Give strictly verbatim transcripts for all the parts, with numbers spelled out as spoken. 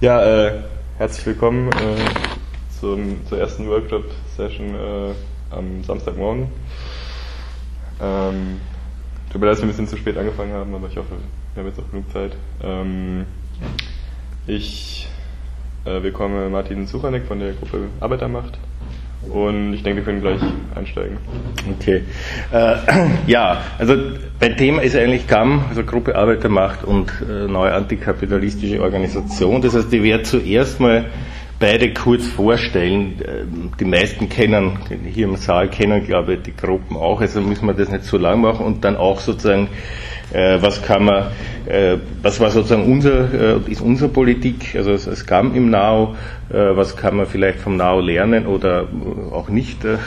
Ja, äh, herzlich willkommen äh, zum, zur ersten Workshop-Session äh, am Samstagmorgen. Ähm, tut mir leid, dass wir ein bisschen zu spät angefangen haben, aber ich hoffe, wir haben jetzt auch genug Zeit. Ähm, ich äh, willkomme Martin Suchanek von der Gruppe Arbeitermacht. Und ich denke, wir können gleich einsteigen. Okay. Äh, ja, also mein Thema ist eigentlich G A M, also Gruppe Arbeitermacht und äh, neue antikapitalistische Organisation. Das heißt, ich werde zuerst mal beide kurz vorstellen. Die meisten kennen, hier im Saal kennen, glaube ich, die Gruppen auch, also müssen wir das nicht so lang machen und dann auch sozusagen, äh, was kann man, äh, was war sozusagen unser, äh, ist unsere Politik, also als G A M im Now, äh, was kann man vielleicht vom Now lernen oder auch nicht. Äh,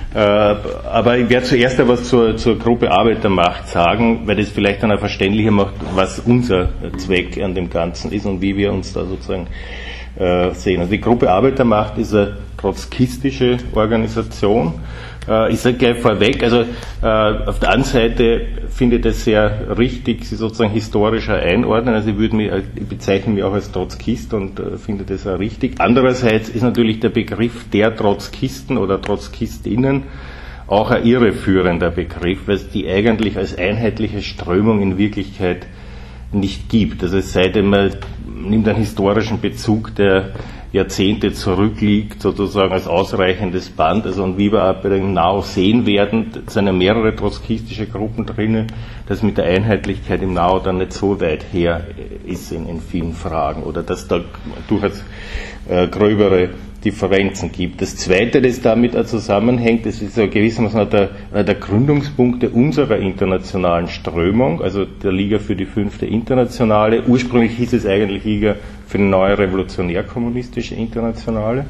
aber ich werde zuerst etwas zur, zur Gruppe Arbeitermacht sagen, weil das vielleicht dann auch verständlicher macht, was unser Zweck an dem Ganzen ist und wie wir uns da sozusagen sehen. Also die Gruppe Arbeitermacht ist eine trotzkistische Organisation. Ich sage gleich vorweg, also auf der einen Seite finde ich das sehr richtig, sie sozusagen historischer einordnen, also ich, würde mich, ich bezeichne mich auch als Trotzkist und finde das auch richtig. Andererseits ist natürlich der Begriff der Trotzkisten oder Trotzkistinnen auch ein irreführender Begriff, weil es die eigentlich als einheitliche Strömung in Wirklichkeit nicht gibt. Also es sei denn, man nimmt einen historischen Bezug, der Jahrzehnte zurückliegt, sozusagen als ausreichendes Band. Also und wie wir auch bei dem Now sehen werden, sind ja mehrere trotzkistische Gruppen drin, dass mit der Einheitlichkeit im Now dann nicht so weit her ist in, in vielen Fragen oder dass da durchaus äh, gröbere Differenzen gibt. Das Zweite, das damit auch zusammenhängt, das ist ja gewissermaßen der, der Gründungspunkte unserer internationalen Strömung, also der Liga für die fünfte Internationale. Ursprünglich hieß es eigentlich Liga für die neue revolutionär-kommunistische Internationale.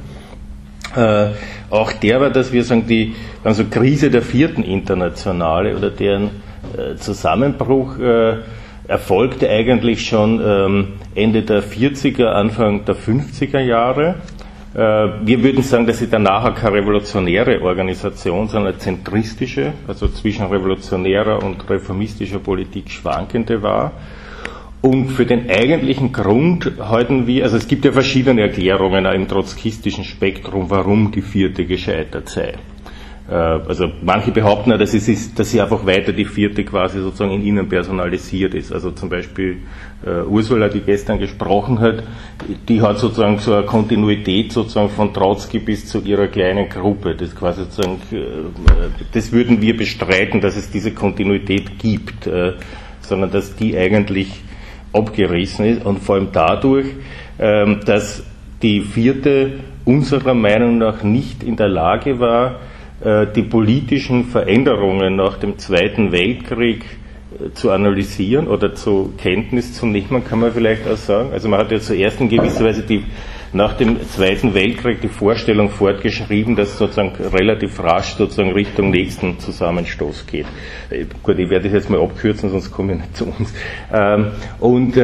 Äh, auch der war, dass wir sagen, die also Krise der vierten Internationale oder deren äh, Zusammenbruch äh, erfolgte eigentlich schon ähm, Ende der vierziger, Anfang der fünfziger Jahre. Wir würden sagen, dass sie danach keine revolutionäre Organisation, sondern eine zentristische, also zwischen revolutionärer und reformistischer Politik schwankende war. Und für den eigentlichen Grund halten wir, also es gibt ja verschiedene Erklärungen im trotzkistischen Spektrum, warum die vierte gescheitert sei. Also manche behaupten ja, dass, es ist, dass sie einfach weiter die vierte quasi sozusagen in ihnen personalisiert ist. Also zum Beispiel uh, Ursula, die gestern gesprochen hat, die hat sozusagen so eine Kontinuität sozusagen von Trotzki bis zu ihrer kleinen Gruppe. Das quasi sozusagen, das würden wir bestreiten, dass es diese Kontinuität gibt, uh, sondern dass die eigentlich abgerissen ist und vor allem dadurch, uh, dass die vierte unserer Meinung nach nicht in der Lage war, die politischen Veränderungen nach dem Zweiten Weltkrieg zu analysieren oder zur Kenntnis zu nehmen, kann man vielleicht auch sagen. Also man hat ja zuerst in gewisser Weise die, nach dem Zweiten Weltkrieg die Vorstellung fortgeschrieben, dass sozusagen relativ rasch sozusagen Richtung nächsten Zusammenstoß geht. Gut, ich werde das jetzt mal abkürzen, sonst komme ich nicht zu uns. Und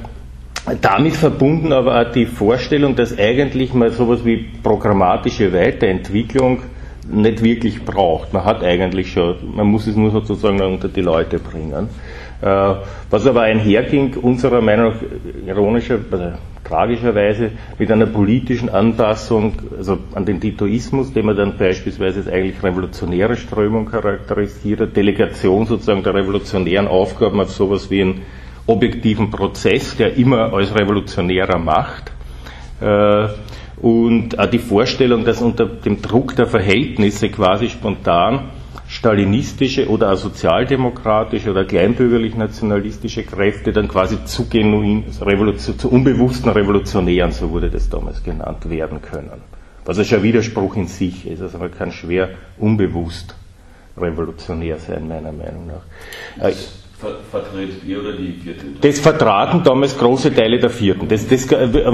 damit verbunden aber auch die Vorstellung, dass eigentlich mal sowas wie programmatische Weiterentwicklung nicht wirklich braucht. Man hat eigentlich schon, man muss es nur sozusagen unter die Leute bringen. Äh, was aber einherging, unserer Meinung nach ironischer, also tragischerweise, mit einer politischen Anpassung, also an den Titoismus, den man dann beispielsweise als eigentlich revolutionäre Strömung charakterisiert, Delegation sozusagen der revolutionären Aufgaben auf sowas wie einen objektiven Prozess, der immer als revolutionärer macht. Äh, Und auch die Vorstellung, dass unter dem Druck der Verhältnisse quasi spontan stalinistische oder auch sozialdemokratische oder kleinbürgerlich-nationalistische Kräfte dann quasi zu genuin, Revolution, zu unbewussten Revolutionären, so wurde das damals genannt, werden können. Was ja schon ein Widerspruch in sich ist, also man kann schwer unbewusst revolutionär sein, meiner Meinung nach. Äh, Vertretet ihr oder die vierte? Das vertraten damals große Teile der vierten. Das, das,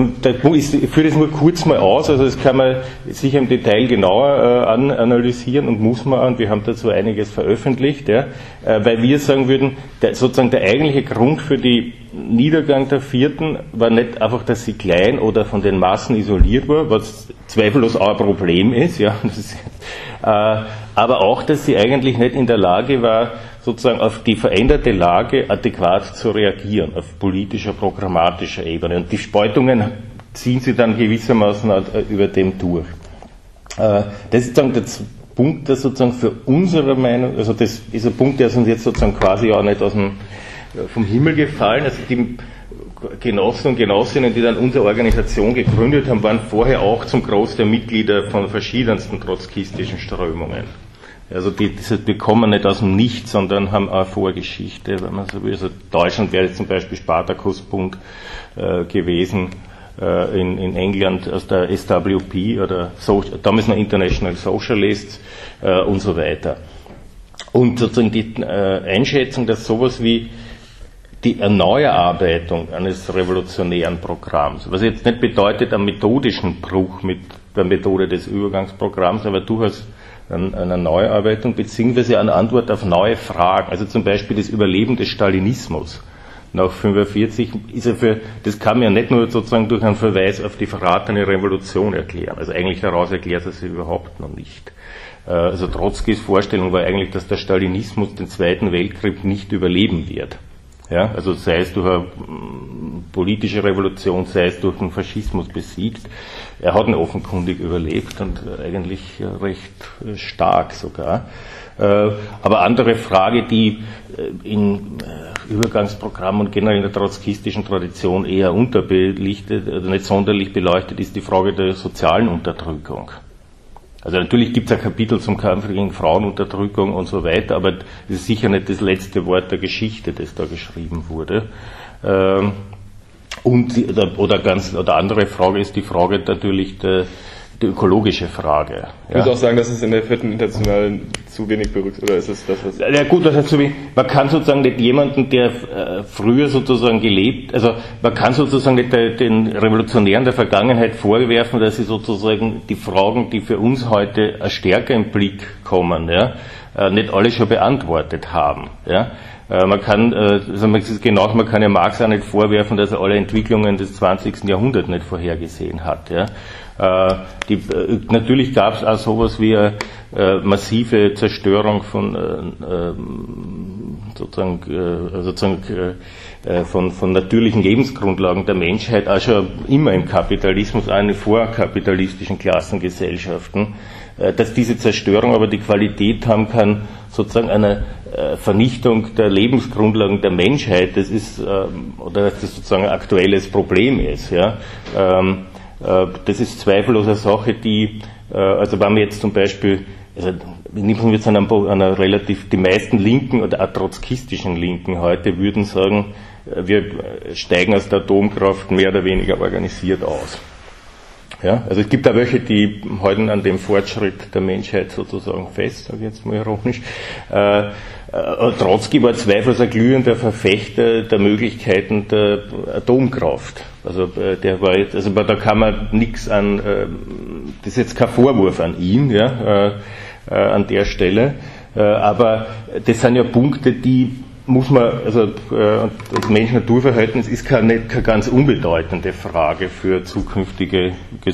ich führe das nur kurz mal aus, also das kann man sicher im Detail genauer äh, an, analysieren und muss man, und wir haben dazu einiges veröffentlicht, ja, äh, weil wir sagen würden, der, sozusagen der eigentliche Grund für den Niedergang der vierten war nicht einfach, dass sie klein oder von den Massen isoliert war, was zweifellos auch ein Problem ist, ja, das ist, äh, aber auch, dass sie eigentlich nicht in der Lage war, sozusagen auf die veränderte Lage adäquat zu reagieren, auf politischer, programmatischer Ebene. Und die Spaltungen ziehen sie dann gewissermaßen über dem durch. Das ist sozusagen der Punkt, der sozusagen für unsere Meinung, also das ist ein Punkt, der ist uns jetzt sozusagen quasi auch nicht aus dem, vom Himmel gefallen, also die Genossen und Genossinnen, die dann unsere Organisation gegründet haben, waren vorher auch zum Großteil Mitglieder von verschiedensten trotzkistischen Strömungen. Also die, die kommen nicht aus dem Nichts, sondern haben auch Vorgeschichte, wenn man so will. Also Deutschland wäre jetzt zum Beispiel Spartakusbund äh, gewesen, äh, in, in England aus der S W P oder so, damals noch International Socialists äh, und so weiter. Und sozusagen die äh, Einschätzung, dass sowas wie die Erneuerarbeitung eines revolutionären Programms, was jetzt nicht bedeutet einen methodischen Bruch mit der Methode des Übergangsprogramms, aber durchaus eine Neuarbeitung beziehungsweise eine Antwort auf neue Fragen, also zum Beispiel das Überleben des Stalinismus nach fünfundvierzig, ist ja für, das kann man ja nicht nur sozusagen durch einen Verweis auf die verratene Revolution erklären, also eigentlich daraus erklärt er sie überhaupt noch nicht. Also Trotzkis Vorstellung war eigentlich, dass der Stalinismus den Zweiten Weltkrieg nicht überleben wird. Ja, also sei es durch eine politische Revolution, sei es durch den Faschismus besiegt. Er hat ihn offenkundig überlebt und eigentlich recht stark sogar. Aber andere Frage, die in Übergangsprogrammen und generell in der trotzkistischen Tradition eher unterbelichtet, oder nicht sonderlich beleuchtet, ist die Frage der sozialen Unterdrückung. Also natürlich gibt es ein Kapitel zum Kampf gegen Frauenunterdrückung und so weiter, aber das ist sicher nicht das letzte Wort der Geschichte, das da geschrieben wurde. Und oder, oder ganz oder andere Frage ist die Frage natürlich der, die ökologische Frage. Ich ja. muss auch sagen, dass es in der vierten Internationalen zu wenig berücksichtigt, oder ist es das, was... Ja gut, das heißt so wie, man kann sozusagen nicht jemanden, der äh, früher sozusagen gelebt, also man kann sozusagen nicht der, den Revolutionären der Vergangenheit vorwerfen, dass sie sozusagen die Fragen, die für uns heute stärker im Blick kommen, ja, äh, nicht alle schon beantwortet haben, ja. Man kann, also man ist genau, man kann ja Marx auch nicht vorwerfen, dass er alle Entwicklungen des zwanzigsten Jahrhunderts nicht vorhergesehen hat. Ja. Die, natürlich gab es auch sowas wie eine massive Zerstörung von äh, sozusagen, äh, sozusagen äh, von, von natürlichen Lebensgrundlagen der Menschheit, auch schon immer im Kapitalismus, auch in vorkapitalistischen Klassengesellschaften, äh, dass diese Zerstörung aber die Qualität haben kann, sozusagen einer äh, Vernichtung der Lebensgrundlagen der Menschheit, das ist, ähm, oder dass das sozusagen ein aktuelles Problem ist. Ja. Ähm, äh, das ist zweifellos eine Sache, die, äh, also wenn wir jetzt zum Beispiel, also nehmen wir jetzt an einer, einer relativ, die meisten Linken oder auch trotzkistischen Linken heute würden sagen, wir steigen aus der Atomkraft mehr oder weniger organisiert aus. Ja, also es gibt auch welche, die halten an dem Fortschritt der Menschheit sozusagen fest, sage ich jetzt mal ironisch. Äh, äh, Trotzki war zweifellos ein glühender Verfechter der Möglichkeiten der Atomkraft. Also äh, der war jetzt, also da kann man nichts an, äh, das ist jetzt kein Vorwurf an ihn, ja, äh, äh, an der Stelle, äh, aber das sind ja Punkte, die muss man, also äh, das Mensch-Natur-Verhältnis ist keine, nicht keine ganz unbedeutende Frage für zukünftige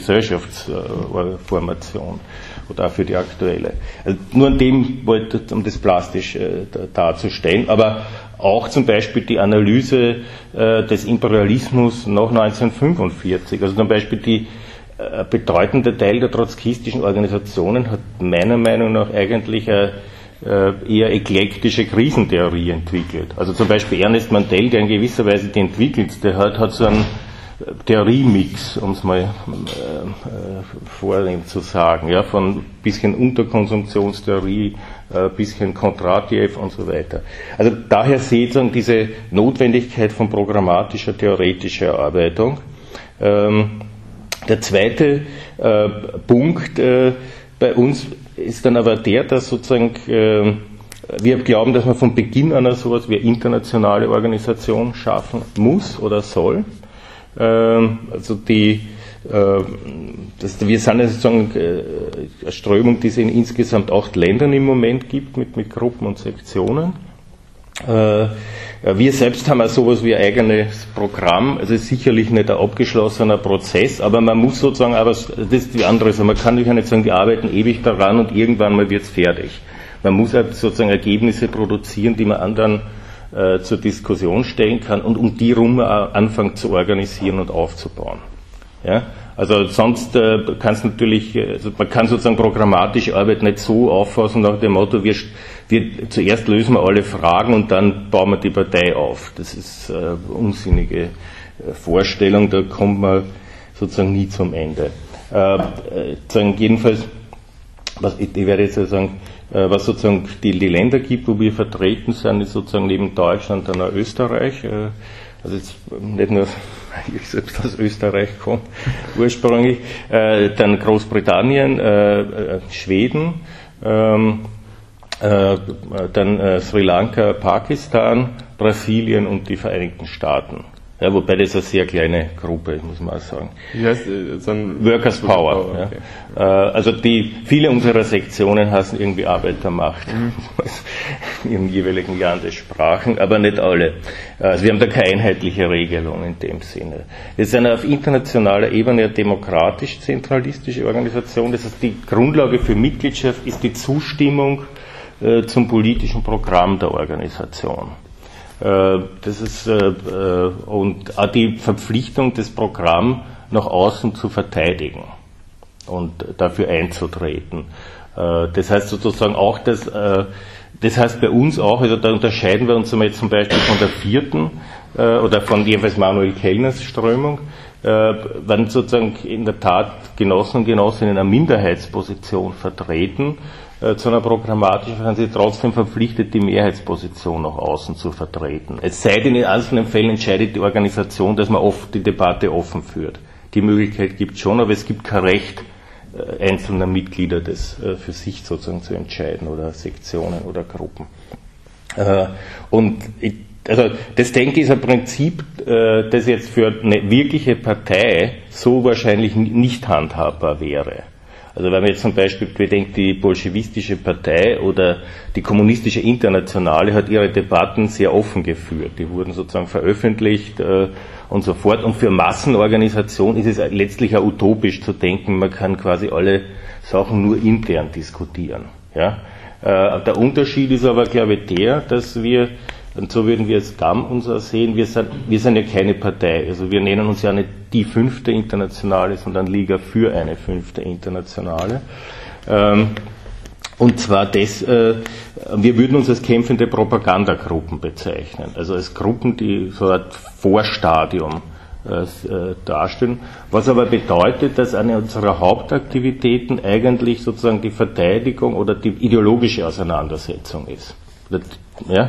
Gesellschaftsformation äh, oder auch für die aktuelle. Also nur an dem wollte ich, um das plastisch äh, darzustellen, aber auch zum Beispiel die Analyse äh, des Imperialismus nach neunzehnhundertfünfundvierzig, also zum Beispiel die äh, bedeutende Teil der trotzkistischen Organisationen hat meiner Meinung nach eigentlich eine eher eklektische Krisentheorie entwickelt. Also zum Beispiel Ernest Mandel, der in gewisser Weise die entwickelste hat, hat so einen Theoriemix, um es mal äh, vornehm zu sagen, ja, von bisschen Unterkonsumptionstheorie, äh, bisschen Kondratjew und so weiter. Also daher seht ihr diese Notwendigkeit von programmatischer, theoretischer Erarbeitung. Ähm, der zweite äh, Punkt äh, bei uns ist dann aber der, dass sozusagen äh, wir glauben, dass man von Beginn an so etwas wie eine internationale Organisation schaffen muss oder soll. Äh, also die, äh, das, wir sind ja sozusagen äh, eine Strömung, die es in insgesamt acht Ländern im Moment gibt, mit, mit Gruppen und Sektionen. Äh, wir selbst haben auch sowas wie ein eigenes Programm, also ist sicherlich nicht ein abgeschlossener Prozess, aber man muss sozusagen, aber das ist die andere Sache, man kann ja nicht sagen, wir arbeiten ewig daran und irgendwann mal wird's fertig. Man muss halt sozusagen Ergebnisse produzieren, die man anderen äh, zur Diskussion stellen kann und um die rum anfangen zu organisieren und aufzubauen. Ja? Also sonst äh, kann es natürlich, also man kann sozusagen programmatische Arbeit nicht so auffassen nach dem Motto, wir, wir zuerst lösen wir alle Fragen und dann bauen wir die Partei auf. Das ist äh, eine unsinnige äh, Vorstellung, da kommt man sozusagen nie zum Ende. Äh, äh, jedenfalls, was, ich, ich werde jetzt sagen, äh, was sozusagen die, die Länder gibt, wo wir vertreten sind, ist sozusagen neben Deutschland dann auch Österreich. Äh, also jetzt nicht nur ich selbst aus Österreich komme, ursprünglich, äh, dann Großbritannien, äh, äh, Schweden, ähm, äh, dann äh, Sri Lanka, Pakistan, Brasilien und die Vereinigten Staaten. Ja, wobei das eine sehr kleine Gruppe ist, muss man auch sagen. Wie heißt äh, so ein Workers' Power. Power okay. Ja. Äh, also die, viele unserer Sektionen heißen irgendwie Arbeitermacht. Mhm. In jeweiligen Jahren des Sprachen, aber nicht alle. Also wir haben da keine einheitliche Regelung in dem Sinne. Es ist eine auf internationaler Ebene eine demokratisch-zentralistische Organisation. Das heißt, die Grundlage für Mitgliedschaft ist die Zustimmung äh, zum politischen Programm der Organisation. Das ist, und auch die Verpflichtung, das Programm nach außen zu verteidigen und dafür einzutreten. Das heißt sozusagen auch, dass, das heißt bei uns auch, also da unterscheiden wir uns zum Beispiel von der vierten oder von jeweils Manuel Kellners Strömung, wenn sozusagen in der Tat Genossen und Genossinnen eine Minderheitsposition vertreten, zu einer programmatischen, sind sie trotzdem verpflichtet, die Mehrheitsposition nach außen zu vertreten. Es sei denn, in einzelnen Fällen entscheidet die Organisation, dass man oft die Debatte offen führt. Die Möglichkeit gibt es schon, aber es gibt kein Recht einzelner Mitglieder, das für sich sozusagen zu entscheiden, oder Sektionen oder Gruppen. Und ich, also das, denke ich, ist ein Prinzip, das jetzt für eine wirkliche Partei so wahrscheinlich nicht handhabbar wäre. Also wenn man jetzt zum Beispiel bedenkt, die bolschewistische Partei oder die kommunistische Internationale hat ihre Debatten sehr offen geführt. Die wurden sozusagen veröffentlicht äh, und so fort. Und für Massenorganisation ist es letztlich auch utopisch zu denken, man kann quasi alle Sachen nur intern diskutieren. Ja? Äh, der Unterschied ist aber, glaube ich, der, dass wir, und so würden wir es G A M uns auch sehen, wir sind, wir sind ja keine Partei. Also wir nennen uns ja nicht die fünfte Internationale, sondern Liga für eine fünfte Internationale. Ähm, und zwar das, äh, wir würden uns als kämpfende Propagandagruppen bezeichnen. Also als Gruppen, die so eine Art Vorstadium äh, darstellen. Was aber bedeutet, dass eine unserer Hauptaktivitäten eigentlich sozusagen die Verteidigung oder die ideologische Auseinandersetzung ist. Ja?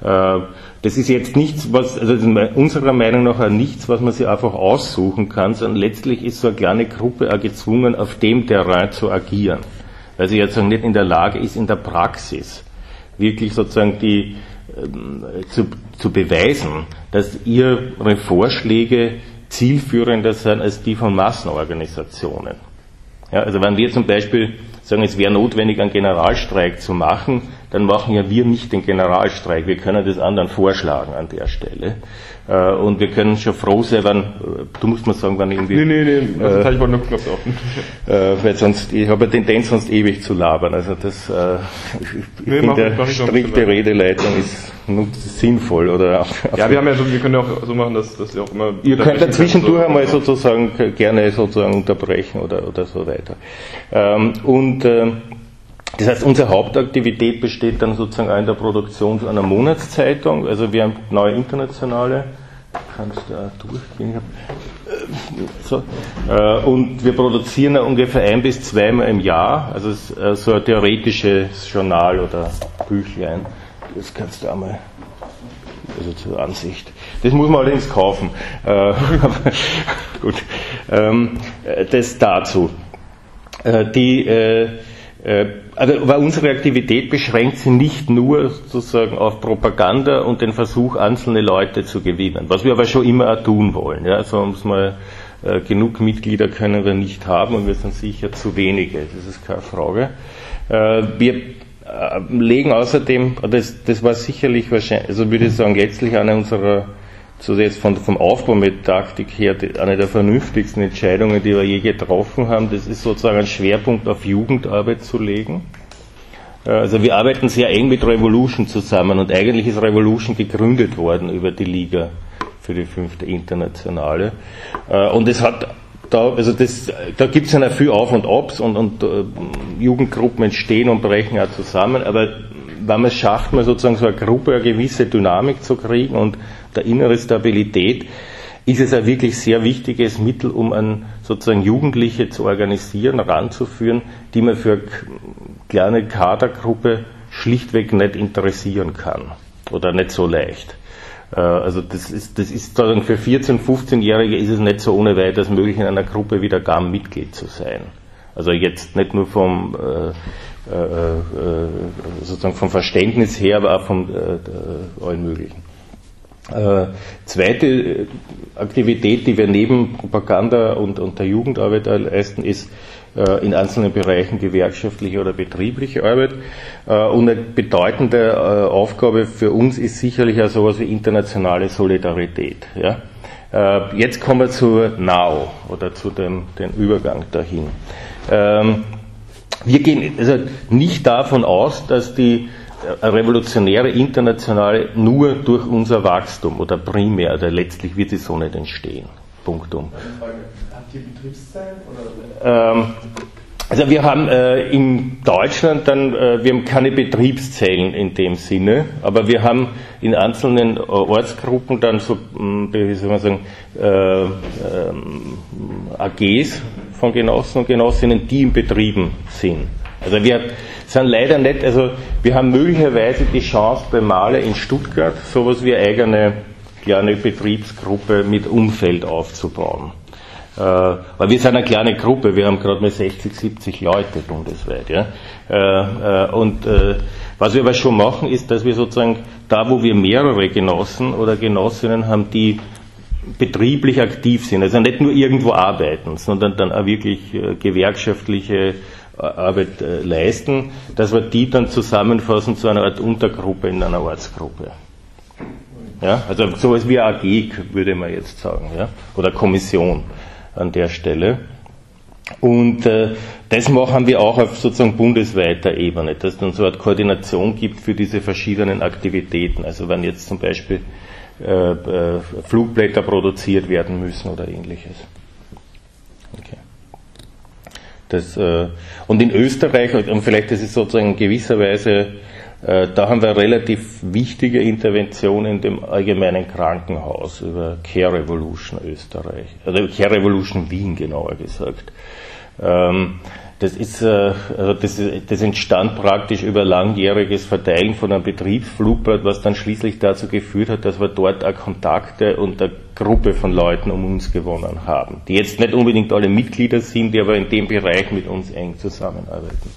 Das ist jetzt nichts, was, also unserer Meinung nach nichts, was man sich einfach aussuchen kann, sondern letztlich ist so eine kleine Gruppe auch gezwungen, auf dem Terrain zu agieren. Weil sie jetzt nicht in der Lage ist, in der Praxis wirklich sozusagen die, äh, zu, zu beweisen, dass ihre Vorschläge zielführender sind als die von Massenorganisationen. Ja, also wenn wir zum Beispiel sagen, es wäre notwendig, einen Generalstreik zu machen, dann machen ja wir nicht den Generalstreik. Wir können das anderen vorschlagen an der Stelle. Und wir können schon froh sein, wenn, du musst mal sagen, wenn irgendwie... Nee, nee, nee, also äh, ich wollte noch Knopf offen. Äh, weil sonst, ich habe eine Tendenz, sonst ewig zu labern. Also das, äh, ich nee, finde, der strikte Redeleitung ist sinnvoll, oder? Ja, wir haben ja so, wir können ja auch so machen, dass, dass ihr auch immer... Ihr könnt ja zwischendurch so einmal sozusagen gerne sozusagen unterbrechen oder, oder so weiter. Ähm, und, äh, das heißt, unsere Hauptaktivität besteht dann sozusagen auch in der Produktion einer Monatszeitung. Also wir haben neue internationale, kannst du da durchgehen. So. Und wir produzieren ungefähr ein bis zweimal im Jahr, also so ein theoretisches Journal oder Büchlein. Das kannst du einmal, also zur Ansicht. Das muss man allerdings kaufen. Gut. Das dazu. Die Also, weil unsere Aktivität beschränkt sich nicht nur sozusagen auf Propaganda und den Versuch, einzelne Leute zu gewinnen, was wir aber schon immer auch tun wollen. Ja, also uns mal äh, genug Mitglieder können wir nicht haben und wir sind sicher zu wenige, das ist keine Frage. Äh, wir äh, legen außerdem, das, das war sicherlich wahrscheinlich, also würde ich sagen, letztlich eine unserer, so jetzt von, vom Aufbau mit Taktik her, eine der vernünftigsten Entscheidungen, die wir je getroffen haben, das ist sozusagen ein Schwerpunkt auf Jugendarbeit zu legen. Also wir arbeiten sehr eng mit Revolution zusammen und eigentlich ist Revolution gegründet worden über die Liga für die fünfte Internationale. Und es hat da, also das, da gibt es ja noch viel Auf und Abs und, und äh, Jugendgruppen entstehen und brechen auch zusammen, aber wenn man es schafft, mal sozusagen so eine Gruppe eine gewisse Dynamik zu kriegen und eine innere Stabilität, ist es ein wirklich sehr wichtiges Mittel, um an sozusagen Jugendliche zu organisieren, ranzuführen, die man für eine kleine Kadergruppe schlichtweg nicht interessieren kann oder nicht so leicht. Also das ist, das ist sozusagen für vierzehn-, fünfzehnjährige ist es nicht so ohne weiteres möglich, in einer Gruppe wie der G A M Mitglied zu sein. Also jetzt nicht nur vom äh, äh, sozusagen vom Verständnis her, aber auch von äh, allen möglichen. Äh, zweite Aktivität, die wir neben Propaganda und, und der Jugendarbeit leisten, ist äh, in einzelnen Bereichen gewerkschaftliche oder betriebliche Arbeit. Äh, und eine bedeutende äh, Aufgabe für uns ist sicherlich auch sowas wie internationale Solidarität. Ja? Äh, jetzt kommen wir zu Now oder zu dem, dem Übergang dahin. Ähm, wir gehen also nicht davon aus, dass die revolutionäre Internationale nur durch unser Wachstum oder primär, oder letztlich wird sie so nicht entstehen. Punktum. Habt ihr Betriebszellen? Oder? Ähm, also wir haben äh, in Deutschland dann, äh, wir haben keine Betriebszellen in dem Sinne, aber wir haben in einzelnen äh, Ortsgruppen dann so, mh, wie soll man sagen, äh, äh, A Gs von Genossen und Genossinnen, die in Betrieben sind. Also wir sind leider nicht, also wir haben möglicherweise die Chance bei Mahle in Stuttgart sowas wie eine eigene kleine Betriebsgruppe mit Umfeld aufzubauen. Äh, weil wir sind eine kleine Gruppe, wir haben gerade mal sechzig, siebzig Leute bundesweit. Ja? Äh, äh, und äh, was wir aber schon machen, ist, dass wir sozusagen da, wo wir mehrere Genossen oder Genossinnen haben, die betrieblich aktiv sind, also nicht nur irgendwo arbeiten, sondern dann auch wirklich äh, gewerkschaftliche Arbeit äh, leisten, dass wir die dann zusammenfassen zu einer Art Untergruppe in einer Ortsgruppe. Ja, also sowas wie A G würde man jetzt sagen, ja, oder Kommission an der Stelle. Und äh, das machen wir auch auf sozusagen bundesweiter Ebene, dass es dann so eine Art Koordination gibt für diese verschiedenen Aktivitäten. Also wenn jetzt zum Beispiel äh, äh, Flugblätter produziert werden müssen oder ähnliches. Okay. Das, äh, und in Österreich, und vielleicht das ist sozusagen in gewisser Weise, äh, da haben wir eine relativ wichtige Intervention in dem allgemeinen Krankenhaus über Care Revolution Österreich, also Care Revolution Wien genauer gesagt. Ähm, das ist, äh, also das, das entstand praktisch über langjähriges Verteilen von einem Betriebsflugblatt, was dann schließlich dazu geführt hat, dass wir dort auch Kontakte und eine Gruppe von Leuten um uns gewonnen haben, die jetzt nicht unbedingt alle Mitglieder sind, die aber in dem Bereich mit uns eng zusammenarbeiten.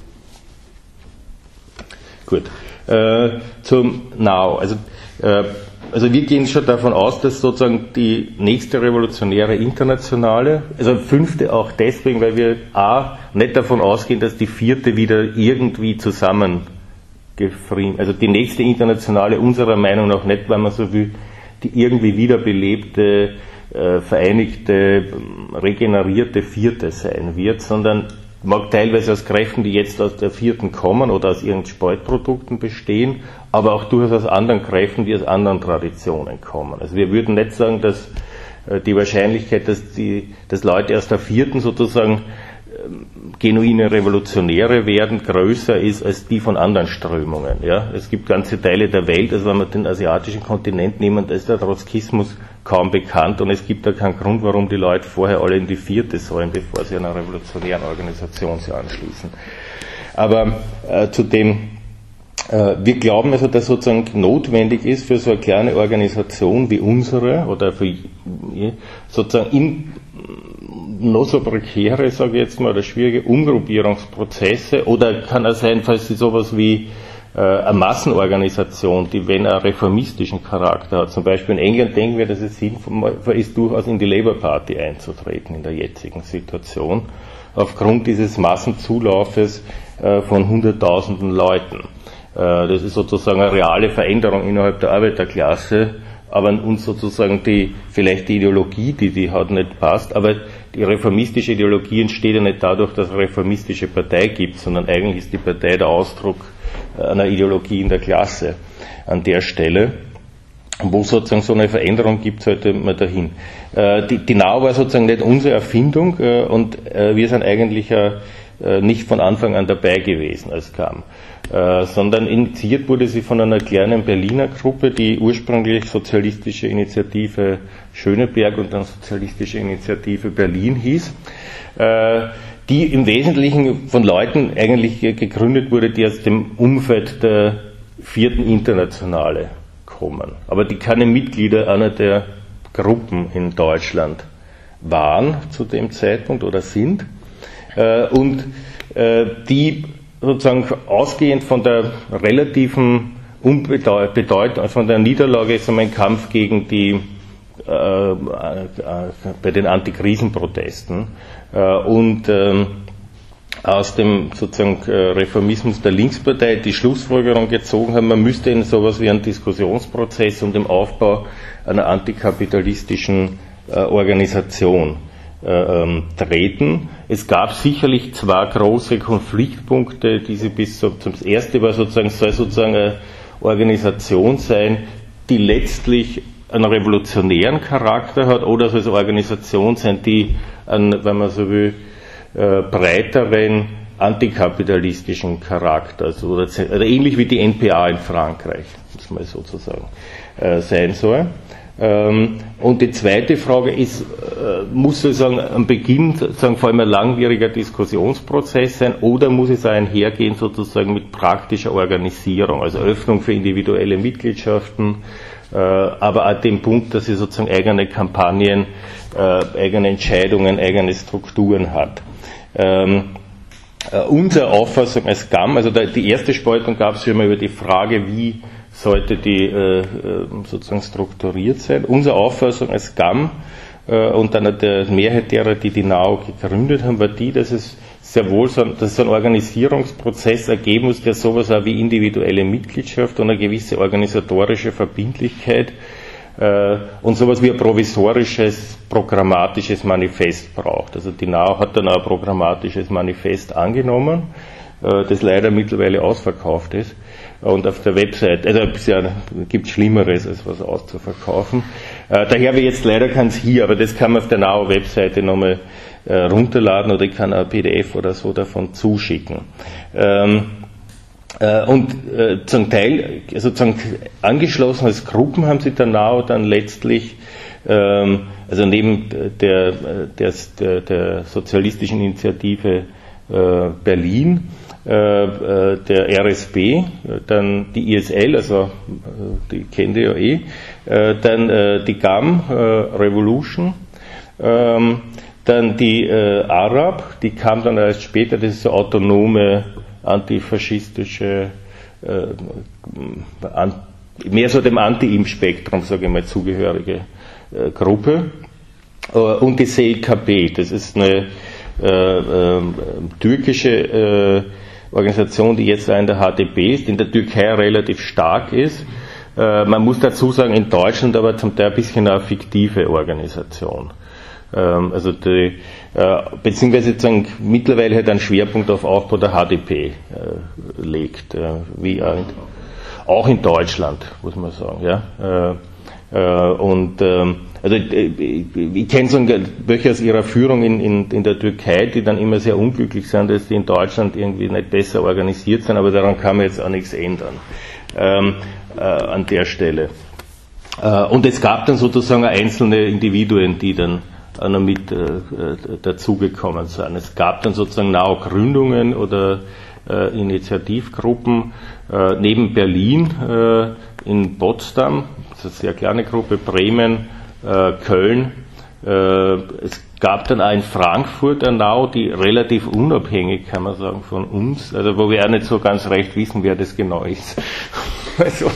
Gut, äh, zum Now. Also, äh, also wir gehen schon davon aus, dass sozusagen die nächste revolutionäre Internationale, also fünfte auch deswegen, weil wir a. nicht davon ausgehen, dass die vierte wieder irgendwie zusammengefriemelt, also die nächste Internationale unserer Meinung nach nicht, weil man so will, die irgendwie wiederbelebte, äh, vereinigte, regenerierte vierte sein wird, sondern mag teilweise aus Kräften, die jetzt aus der vierten kommen oder aus ihren Spaltprodukten bestehen, aber auch durchaus aus anderen Kräften, die aus anderen Traditionen kommen. Also wir würden nicht sagen, dass äh, die Wahrscheinlichkeit, dass die, dass Leute aus der vierten sozusagen genuine Revolutionäre werden, größer ist als die von anderen Strömungen. Ja? Es gibt ganze Teile der Welt, also wenn wir den asiatischen Kontinent nehmen, da ist der Trotzkismus kaum bekannt und es gibt da keinen Grund, warum die Leute vorher alle in die vierte sollen, bevor sie einer revolutionären Organisation sich anschließen. Aber äh, zu dem, äh, wir glauben also, dass sozusagen notwendig ist für so eine kleine Organisation wie unsere oder für sozusagen in noch so prekäre, sage ich jetzt mal, oder schwierige Umgruppierungsprozesse, oder kann es sein, falls sie sowas wie äh, eine Massenorganisation, die wenn einen reformistischen Charakter hat, zum Beispiel in England denken wir, dass es sinnvoll ist, durchaus in die Labour Party einzutreten in der jetzigen Situation, aufgrund dieses Massenzulaufes äh, von hunderttausenden Leuten. Äh, das ist sozusagen eine reale Veränderung innerhalb der Arbeiterklasse, aber uns sozusagen die, vielleicht die Ideologie, die die hat, nicht passt, aber die reformistische Ideologie entsteht ja nicht dadurch, dass es eine reformistische Partei gibt, sondern eigentlich ist die Partei der Ausdruck einer Ideologie in der Klasse an der Stelle. wo sozusagen so eine Veränderung gibt, sollte man dahin. Äh, die, die Nau war sozusagen nicht unsere Erfindung äh, und äh, wir sind eigentlich äh, nicht von Anfang an dabei gewesen, als es kam, äh, sondern initiiert wurde sie von einer kleinen Berliner Gruppe, die ursprünglich Sozialistische Initiative Schöneberg und dann Sozialistische Initiative Berlin hieß, äh, die im Wesentlichen von Leuten eigentlich gegründet wurde, die aus dem Umfeld der vierten Internationale kommen, aber die keine Mitglieder einer der Gruppen in Deutschland waren zu dem Zeitpunkt oder sind, äh, und äh, die sozusagen ausgehend von der relativen Unbedeutung, von der Niederlage ist ein Kampf gegen die äh, äh, bei den Antikrisenprotesten äh, und äh, aus dem sozusagen Reformismus der Linkspartei die Schlussfolgerung gezogen haben, man müsste in sowas wie einen Diskussionsprozess und den Aufbau einer antikapitalistischen äh, Organisation äh, ähm, treten. Es gab sicherlich zwei große Konfliktpunkte, die sie bis so, zum erste war sozusagen, soll sozusagen eine Organisation sein, die letztlich einen revolutionären Charakter hat, oder soll es eine Organisation sein, die einen, wenn man so will, Äh, breiteren antikapitalistischen Charakter, also oder, oder ähnlich wie die N P A in Frankreich, muss man sozusagen äh, sein soll. Ähm, und die zweite Frage ist, äh, muss sozusagen am Beginn sozusagen vor allem ein langwieriger Diskussionsprozess sein, oder muss es einhergehen sozusagen mit praktischer Organisierung, also Öffnung für individuelle Mitgliedschaften, äh, aber an dem Punkt, dass sie sozusagen eigene Kampagnen, äh, eigene Entscheidungen, eigene Strukturen hat. Ähm, äh, unsere Auffassung als G A M, also da, die erste Spaltung gab es ja immer über die Frage, wie sollte die äh, sozusagen strukturiert sein. Unsere Auffassung als G A M äh, und dann der Mehrheit derer, die die Nau gegründet haben, war die, dass es sehr wohl so, dass es einen Organisierungsprozess ergeben muss, der sowas auch wie individuelle Mitgliedschaft und eine gewisse organisatorische Verbindlichkeit und sowas wie ein provisorisches, programmatisches Manifest braucht. Also die Nau hat dann auch ein programmatisches Manifest angenommen, das leider mittlerweile ausverkauft ist. Und auf der Website, also bisher gibt es Schlimmeres, als was auszuverkaufen. Daher habe ich jetzt leider keins hier, aber das kann man auf der Nau-Webseite nochmal runterladen, oder ich kann ein P D F oder so davon zuschicken. Und äh, zum Teil, sozusagen angeschlossen als Gruppen haben sie dann auch dann letztlich, ähm, also neben der, der, der, der sozialistischen Initiative äh, Berlin, äh, der R S B, dann die I S L, also die kennt ihr ja eh, äh, dann äh, die G A M äh, Revolution, ähm, dann die äh, Arab, die kam dann erst später, das ist so autonome antifaschistische, äh, an, mehr so dem Anti-Im-Spektrum, sage ich mal, zugehörige äh, Gruppe. Äh, und die C I K B, das ist eine äh, äh, türkische äh, Organisation, die jetzt in der H D P ist, in der Türkei relativ stark ist. Äh, man muss dazu sagen, in Deutschland aber zum Teil ein bisschen eine fiktive Organisation. Also die, äh, beziehungsweise sozusagen mittlerweile halt einen Schwerpunkt auf Aufbau der H D P äh, legt, äh, wie auch in, auch in Deutschland, muss man sagen, ja. Äh, äh, und ähm, also ich, ich kenne so welche aus ihrer Führung in, in, in der Türkei, die dann immer sehr unglücklich sind, dass die in Deutschland irgendwie nicht besser organisiert sind, aber daran kann man jetzt auch nichts ändern ähm, äh, an der Stelle. Äh, und es gab dann sozusagen einzelne Individuen, die dann noch mit äh, dazugekommen sind. Es gab dann sozusagen auch Gründungen oder äh, Initiativgruppen äh, neben Berlin, äh, in Potsdam, das ist eine sehr kleine Gruppe, Bremen, äh, Köln. Äh, es gab dann auch in Frankfurt eine Nau, die relativ unabhängig, kann man sagen, von uns, also wo wir auch nicht so ganz recht wissen, wer das genau ist. Also,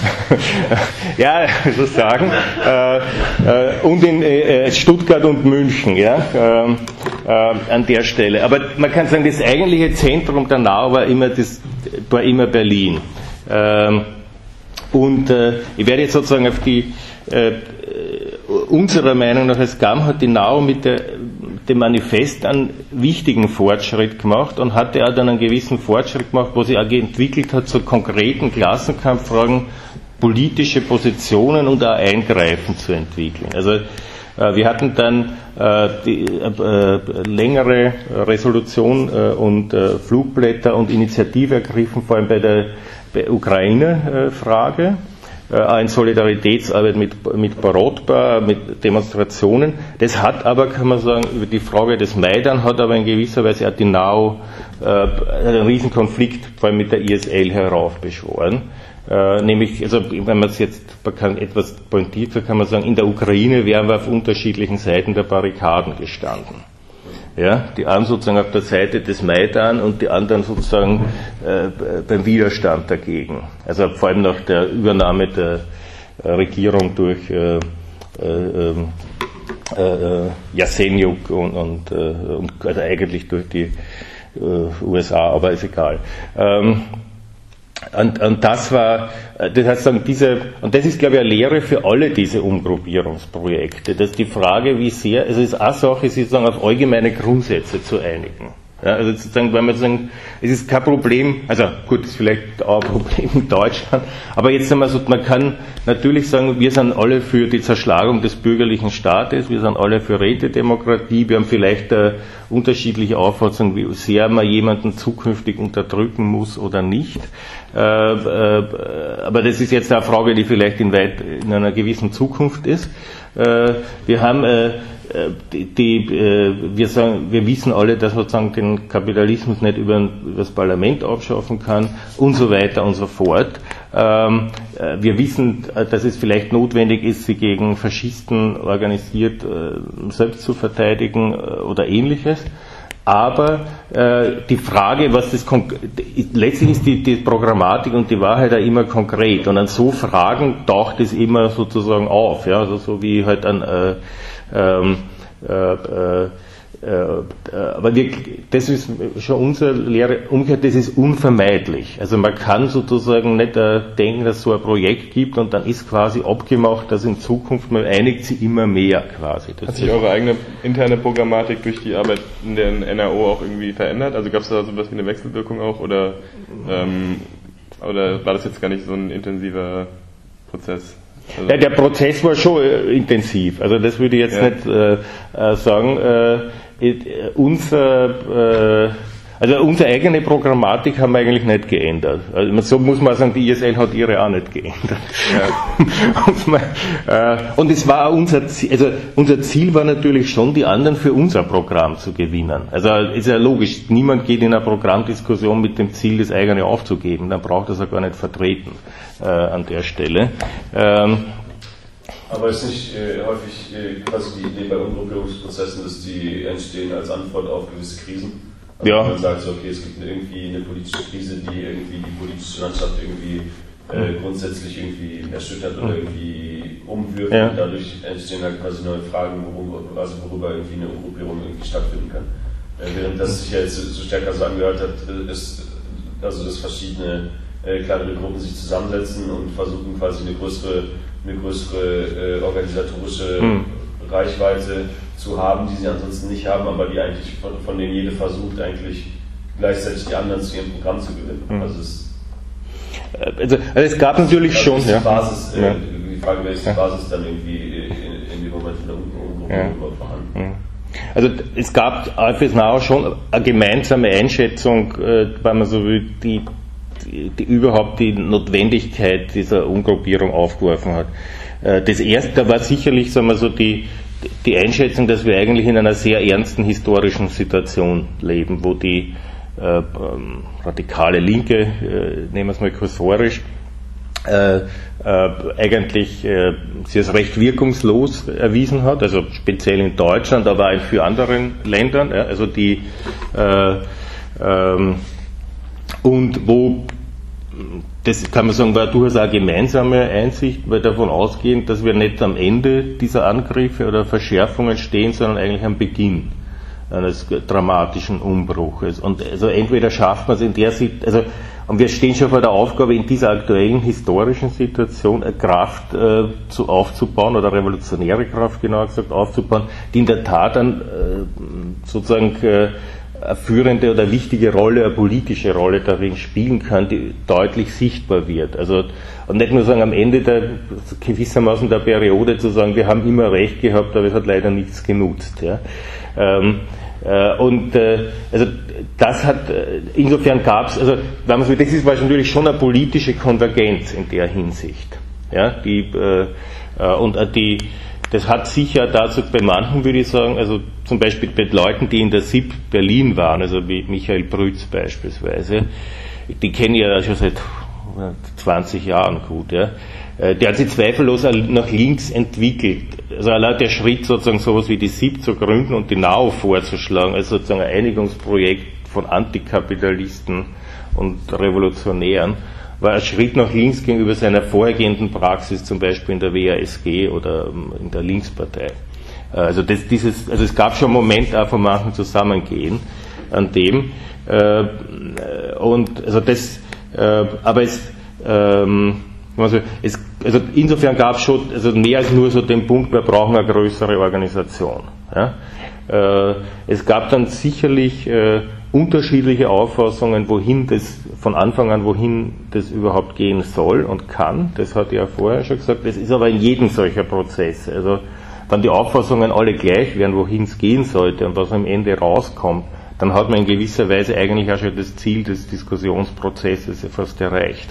ja, so sagen. Äh, äh, und in äh, Stuttgart und München, ja, äh, äh, an der Stelle. Aber man kann sagen, das eigentliche Zentrum der Nau war immer, das, war immer Berlin. Äh, und äh, ich werde jetzt sozusagen auf die, äh, unserer Meinung nach als G A M hat die Nau mit der, dem Manifest einen wichtigen Fortschritt gemacht und hatte auch dann einen gewissen Fortschritt gemacht, wo sie auch entwickelt hat zu konkreten Klassenkampffragen, politische Positionen und auch Eingreifen zu entwickeln. Also wir hatten dann äh, die äh, längere Resolution äh, und äh, Flugblätter und Initiative ergriffen, vor allem bei der bei Ukraine-Frage, äh, auch in Solidaritätsarbeit mit, mit Borodpa, mit Demonstrationen. Das hat aber, kann man sagen, über die Frage des Maidan hat aber in gewisser Weise auch die Nau äh, einen Riesenkonflikt, vor allem mit der I S L, heraufbeschworen. Äh, nämlich, also wenn man es jetzt man kann etwas pointierter kann man sagen, in der Ukraine wären wir auf unterschiedlichen Seiten der Barrikaden gestanden. Ja, die einen sozusagen auf der Seite des Maidan und die anderen sozusagen äh, beim Widerstand dagegen. Also vor allem nach der Übernahme der äh, Regierung durch äh, äh, äh, Jasenjuk und, und, äh, und also eigentlich durch die äh, U S A, aber ist egal. Ähm, Und, und das war, das heißt, diese, und das ist, glaube ich, eine Lehre für alle diese Umgruppierungsprojekte, dass die Frage, wie sehr, also es ist eine Sache, sich sozusagen auf allgemeine Grundsätze zu einigen. Ja, also sozusagen, wenn man sagen, es ist kein Problem, also gut, das ist vielleicht auch ein Problem in Deutschland, aber jetzt einmal so, man kann natürlich sagen, wir sind alle für die Zerschlagung des bürgerlichen Staates, wir sind alle für Rätedemokratie, wir haben vielleicht äh, unterschiedliche Auffassungen, wie sehr man jemanden zukünftig unterdrücken muss oder nicht. Äh, äh, aber das ist jetzt eine Frage, die vielleicht in, weit, in einer gewissen Zukunft ist. Äh, wir haben äh, Die, die, äh, wir sagen, wir wissen alle, dass man sozusagen den Kapitalismus nicht über, über das Parlament abschaffen kann und so weiter und so fort. Ähm, äh, wir wissen, dass es vielleicht notwendig ist, sie gegen Faschisten organisiert äh, selbst zu verteidigen äh, oder Ähnliches. Aber äh, die Frage, was das letztlich ist die, die Programmatik und die Wahrheit auch immer konkret. Und an so Fragen taucht es immer sozusagen auf, ja, also so wie halt an äh, Ähm, äh, äh, äh, aber wir, das ist schon unsere Lehre, umgekehrt, das ist unvermeidlich. Also man kann sozusagen nicht äh, denken, dass es so ein Projekt gibt und dann ist quasi abgemacht, dass in Zukunft man einigt sich immer mehr quasi. Das hat sich eure eigene interne Programmatik durch die Arbeit in der N R O auch irgendwie verändert? Also gab es da so etwas wie eine Wechselwirkung auch oder, ähm, oder war das jetzt gar nicht so ein intensiver Prozess? Also ja, der Prozess war schon äh, intensiv, also das würde ich jetzt ja. nicht äh, äh, sagen. Äh, äh, unser, äh, also unsere eigene Programmatik haben wir eigentlich nicht geändert. Also so muss man sagen, die I S L hat ihre auch nicht geändert. Ja. und, man, äh, und es war auch unser Ziel, also unser Ziel war natürlich schon, die anderen für unser Programm zu gewinnen. Also ist ja logisch, niemand geht in eine Programmdiskussion mit dem Ziel, das eigene aufzugeben, dann braucht er es ja gar nicht vertreten äh, an der Stelle. Ähm, Aber ist nicht äh, häufig äh, quasi die Idee bei Umgruppierungsprozessen, dass die entstehen als Antwort auf gewisse Krisen? Also ja. Man sagt so, okay, es gibt irgendwie eine politische Krise, die irgendwie die politische Landschaft irgendwie äh, grundsätzlich irgendwie erschüttert oder irgendwie umwirft ja. und dadurch entstehen halt quasi neue Fragen, worum, also worüber irgendwie eine Umgruppierung irgendwie stattfinden kann. Äh, während das sich ja jetzt so stärker so angehört hat, ist also dass verschiedene äh, kleinere Gruppen sich zusammensetzen und versuchen quasi eine größere eine größere äh, organisatorische hm. Reichweite zu haben, die sie ansonsten nicht haben, aber die eigentlich von, von denen jede versucht, eigentlich gleichzeitig die anderen zu ihrem Programm zu gewinnen. Hm. Also, es, also, also es gab natürlich also schon. Ist die, ja. Basis, äh, ja. die Frage, wer ist die ja. Basis dann irgendwie in, in dem Moment von der Umgruppierung ja. überhaupt vorhanden? Ja. Also es gab A F S Now schon eine gemeinsame Einschätzung, äh, weil man so will, die Die, die überhaupt die Notwendigkeit dieser Umgruppierung aufgeworfen hat. Das erste, da war sicherlich, sagen wir so, die, die Einschätzung, dass wir eigentlich in einer sehr ernsten historischen Situation leben, wo die äh, ähm, radikale Linke, äh, nehmen wir es mal kursorisch, äh, äh, eigentlich äh, sie als recht wirkungslos erwiesen hat, also speziell in Deutschland, aber auch in vielen anderen Ländern, ja, also die äh, ähm, und wo, das kann man sagen, war durchaus eine gemeinsame Einsicht, weil davon ausgehend, dass wir nicht am Ende dieser Angriffe oder Verschärfungen stehen, sondern eigentlich am Beginn eines dramatischen Umbruches. Und also entweder schafft man es in der Situation, also und wir stehen schon vor der Aufgabe, in dieser aktuellen historischen Situation eine Kraft äh, zu, aufzubauen, oder revolutionäre Kraft genauer gesagt aufzubauen, die in der Tat dann äh, sozusagen äh, eine führende oder wichtige Rolle, eine politische Rolle darin spielen kann, die deutlich sichtbar wird. Also, und nicht nur sagen, am Ende der, gewissermaßen der Periode zu sagen, wir haben immer recht gehabt, aber es hat leider nichts genutzt. Ja. Ähm, äh, und äh, also das hat, insofern gab es, also wenn man so, das ist, war natürlich schon eine politische Konvergenz in der Hinsicht. Ja, die, äh, äh, und äh, die Das hat sicher dazu bei manchen, würde ich sagen, also zum Beispiel bei Leuten, die in der S I P Berlin waren, also wie Michael Brütz beispielsweise, die kenne ich ja schon seit zwanzig Jahren gut, ja. Der hat sich zweifellos nach links entwickelt. Also allein der Schritt, sozusagen sowas wie die S I P zu gründen und die N A O vorzuschlagen, als sozusagen ein Einigungsprojekt von Antikapitalisten und Revolutionären, war ein Schritt nach links gegenüber seiner vorhergehenden Praxis, zum Beispiel in der W A S G oder in der Linkspartei. Also, das, dieses, also es gab schon Momente auch von manchen Zusammengehen an dem. Äh, und also das, äh, aber es, ähm, also, es, also insofern gab es schon also mehr als nur so den Punkt, wir brauchen eine größere Organisation. Ja? Äh, es gab dann sicherlich äh, unterschiedliche Auffassungen, wohin das, von Anfang an, wohin das überhaupt gehen soll und kann. Das hatte ich ja vorher schon gesagt. Das ist aber in jedem solcher Prozess. Also, wenn die Auffassungen alle gleich wären, wohin es gehen sollte und was am Ende rauskommt, dann hat man in gewisser Weise eigentlich auch schon das Ziel des Diskussionsprozesses fast erreicht.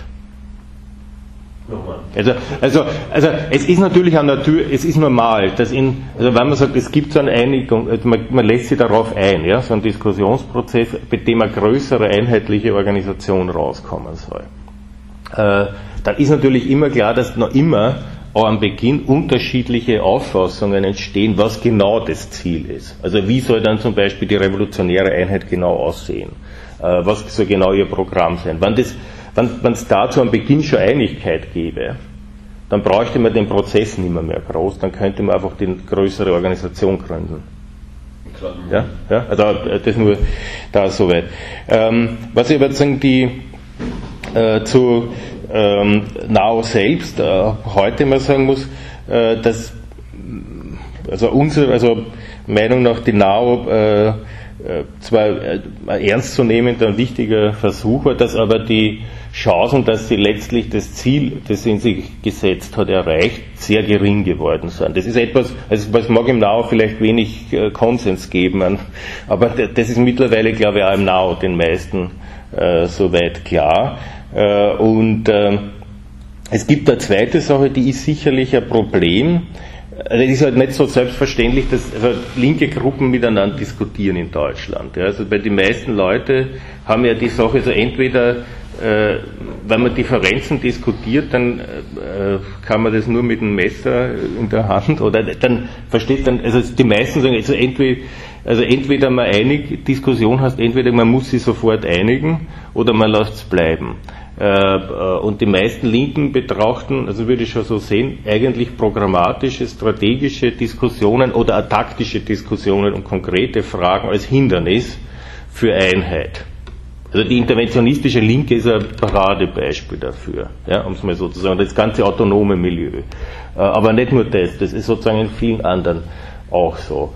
Also, also, also, es ist natürlich eine Natur, es ist normal, dass in, also wenn man sagt, es gibt so eine Einigung, also man, man lässt sich darauf ein, ja, so ein Diskussionsprozess, bei dem eine größere einheitliche Organisation rauskommen soll. Äh, dann ist natürlich immer klar, dass noch immer auch am Beginn unterschiedliche Auffassungen entstehen, was genau das Ziel ist. Also wie soll dann zum Beispiel die revolutionäre Einheit genau aussehen? Äh, was soll genau ihr Programm sein? Wenn das Wenn es dazu am Beginn schon Einigkeit gäbe, dann bräuchte man den Prozess nicht mehr, mehr groß, dann könnte man einfach die größere Organisation gründen. Klar. Ja, ja, also das nur da soweit. Ähm, was ich aber sagen, die äh, zu ähm, N A O selbst äh, heute mal sagen muss, äh, dass also unsere also Meinung nach die N A O äh, zwar ein ernstzunehmender und wichtiger Versuch war, dass aber die Chancen, dass sie letztlich das Ziel, das sie in sich gesetzt hat, erreicht, sehr gering geworden sind. Das ist etwas, also es mag im N A O vielleicht wenig Konsens geben, aber das ist mittlerweile, glaube ich, auch im N A O den meisten äh, soweit klar. Äh, und äh, es gibt eine zweite Sache, die ist sicherlich ein Problem. Also es ist halt nicht so selbstverständlich, dass also linke Gruppen miteinander diskutieren in Deutschland. Ja. Also bei den meisten Leute haben ja die Sache, also entweder, äh, wenn man Differenzen diskutiert, dann äh, kann man das nur mit einem Messer in der Hand oder dann versteht dann, also die meisten sagen, also entweder, also entweder man einig Diskussion hast, entweder man muss sie sofort einigen oder man lässt es bleiben. Und die meisten Linken betrachten, also würde ich schon so sehen, eigentlich programmatische, strategische Diskussionen oder taktische Diskussionen und konkrete Fragen als Hindernis für Einheit. Also die interventionistische Linke ist ein Paradebeispiel dafür, ja, um es mal so zu sagen, das ganze autonome Milieu. Aber nicht nur das, das ist sozusagen in vielen anderen auch so.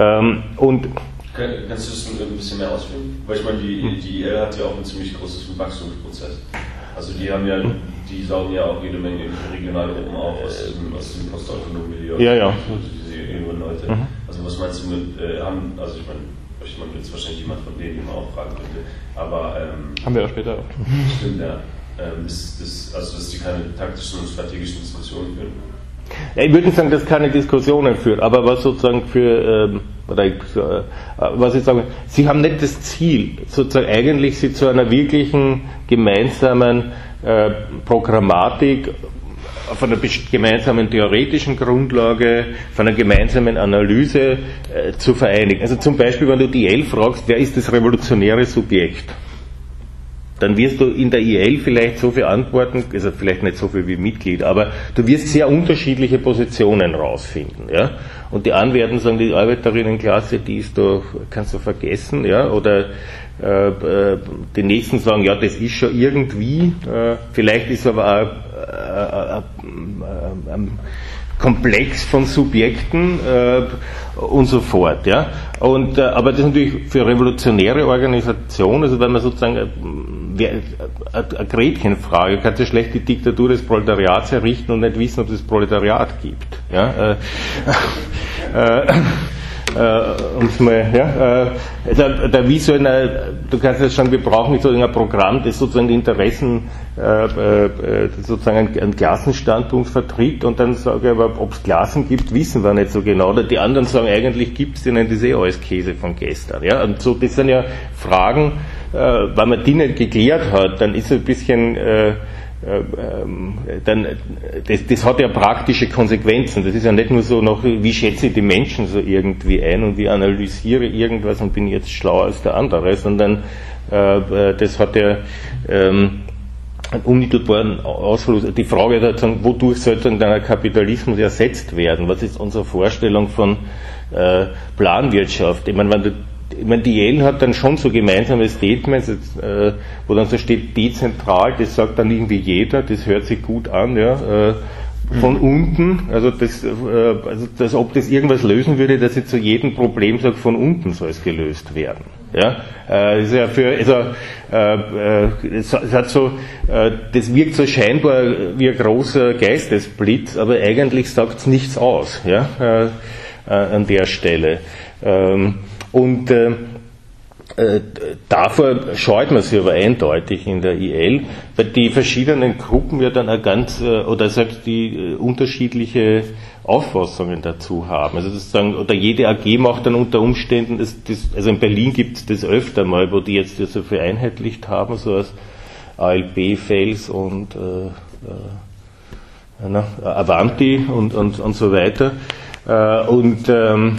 Und Kannst du das ein bisschen mehr ausführen? Weil ich meine, die, die I L hat ja auch ein ziemlich großes Wachstumsprozess. Also die haben ja, die saugen ja auch jede Menge regionale Gruppen auf aus dem, aus dem postautonomen Milieu. Ja, ja. Also diese jüngeren Leute. Mhm. Also was meinst du mit, äh, haben, also ich meine, ich meine, jetzt wahrscheinlich jemand von denen, den man auch fragen könnte, aber ähm, haben wir auch später. Stimmt, ja. Ähm, ist, ist, also dass die keine taktischen und strategischen Diskussionen führen. Ja, ich würde nicht sagen, dass keine Diskussionen führt, aber was sozusagen für, ähm, oder ich, äh, was ich sage, sie haben nicht das Ziel, sozusagen eigentlich sie zu einer wirklichen gemeinsamen äh, Programmatik, von einer gemeinsamen theoretischen Grundlage, von einer gemeinsamen Analyse äh, zu vereinigen. Also zum Beispiel, wenn du die I L fragst, wer ist das revolutionäre Subjekt? Dann wirst du in der I L vielleicht so viel antworten, also vielleicht nicht so viel wie Mitglied, aber du wirst sehr unterschiedliche Positionen rausfinden, ja. Und die einen werden sagen, die Arbeiterinnenklasse, die ist da, kannst du vergessen, ja, oder äh, äh, die nächsten sagen, ja, das ist schon irgendwie, äh, vielleicht ist aber auch äh, äh, äh, äh, Komplex von Subjekten äh, und so fort. Ja? Und, äh, aber das ist natürlich für revolutionäre Organisationen, also wenn man sozusagen eine äh, Gretchenfrage, kann ja schlecht die Diktatur des Proletariats errichten und nicht wissen, ob es das Proletariat gibt. Ja? Äh, äh, Äh, um's mal, ja, äh, da, da wie so eine, du kannst jetzt schon, wir brauchen so ein Programm, das sozusagen die Interessen, äh, äh, sozusagen einen, einen Klassenstandpunkt vertritt, und dann sage ich aber, ob es Klassen gibt, wissen wir nicht so genau, oder die anderen sagen, eigentlich gibt es denen das eh alles Käse von gestern, ja, und so, das sind ja Fragen, äh, wenn man die nicht geklärt hat, dann ist es ein bisschen, äh, Ähm, dann, das, das hat ja praktische Konsequenzen. Das ist ja nicht nur so noch, wie schätze ich die Menschen so irgendwie ein und wie analysiere irgendwas und bin jetzt schlauer als der andere, sondern äh, das hat ja ähm, einen unmittelbaren Ausschluss. Die Frage ist halt, wodurch sollte der Kapitalismus ersetzt werden? Was ist unsere Vorstellung von äh, Planwirtschaft? Ich meine, wenn du Ich meine, die Yale hat dann schon so gemeinsame Statements, äh, wo dann so steht, dezentral, das sagt dann irgendwie jeder, das hört sich gut an, ja, äh, von unten, also das, äh, also als ob das irgendwas lösen würde, dass ich zu jedem Problem sage, von unten soll es gelöst werden. Ja, äh, ist ja für, also, äh, äh, es, es hat so, äh, das wirkt so scheinbar wie ein großer Geistesblitz, aber eigentlich sagt es nichts aus, ja, äh, äh, an der Stelle. Ähm, Und äh, äh, davor scheut man sich aber eindeutig in der I L, weil die verschiedenen Gruppen ja dann eine ganz, äh, oder selbst die äh, unterschiedliche Auffassungen dazu haben. Also sozusagen, oder jede A G macht dann unter Umständen, das, das, also in Berlin gibt es das öfter mal, wo die jetzt das so vereinheitlicht haben, so als A L B-Fels und äh, äh, na, Avanti und, und, und so weiter. Äh, und ähm,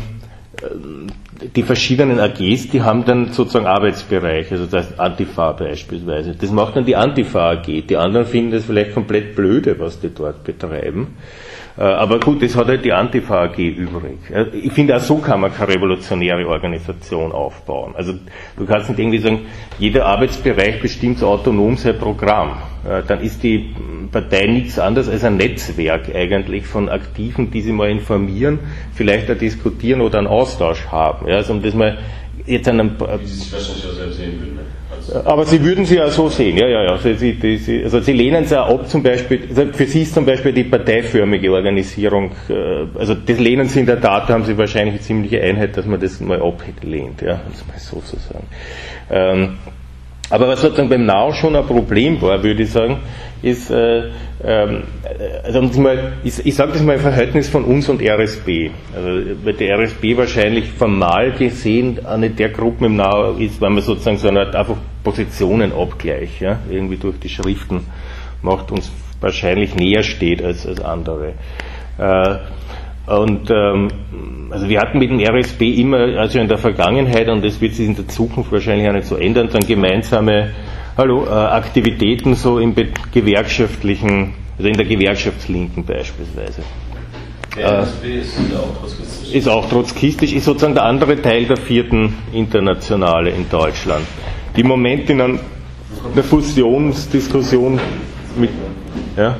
die verschiedenen A Gs, die haben dann sozusagen Arbeitsbereiche, also das heißt Antifa beispielsweise. Das macht dann die Antifa A G. Die anderen finden das vielleicht komplett blöde, was die dort betreiben. Aber gut, das hat halt die Antifa A G übrig. Ich finde, auch so kann man keine revolutionäre Organisation aufbauen. Also du kannst nicht irgendwie sagen, jeder Arbeitsbereich bestimmt so autonom sein Programm. Dann ist die Partei nichts anderes als ein Netzwerk eigentlich von Aktiven, die sie mal informieren, vielleicht auch diskutieren oder einen Austausch haben. Ja, also um das mal jetzt an einem, Wie Sie sich wahrscheinlich auch selbst sehen würden. Aber Sie würden sie ja so sehen, ja, ja, ja. Sie, sie, sie, also Sie lehnen es ja ab, zum Beispiel, also für Sie ist zum Beispiel die parteiförmige Organisierung, also das lehnen Sie in der Tat, da haben Sie wahrscheinlich eine ziemliche Einheit, dass man das mal ablehnt, ja, um es mal so zu sagen. Ähm, aber was sozusagen beim Now schon ein Problem war, würde ich sagen, ist, äh, ähm, also mal, ich, ich sage das mal im Verhältnis von uns und R S B. Also, weil die R S B wahrscheinlich formal gesehen eine der Gruppen im Now ist, weil man sozusagen so eine Art einfach Positionenabgleich, ja, irgendwie durch die Schriften macht, uns wahrscheinlich näher steht als, als andere. Äh, Und ähm, also wir hatten mit dem R S B immer, also in der Vergangenheit, und das wird sich in der Zukunft wahrscheinlich auch nicht so ändern, dann gemeinsame hallo, äh, Aktivitäten so im gewerkschaftlichen, also in der Gewerkschaftslinken beispielsweise. Der R S B äh, ist auch trotzkistisch. Ist auch trotzkistisch, ist sozusagen der andere Teil der vierten Internationale in Deutschland, die im Moment in einer Fusionsdiskussion mit, ja,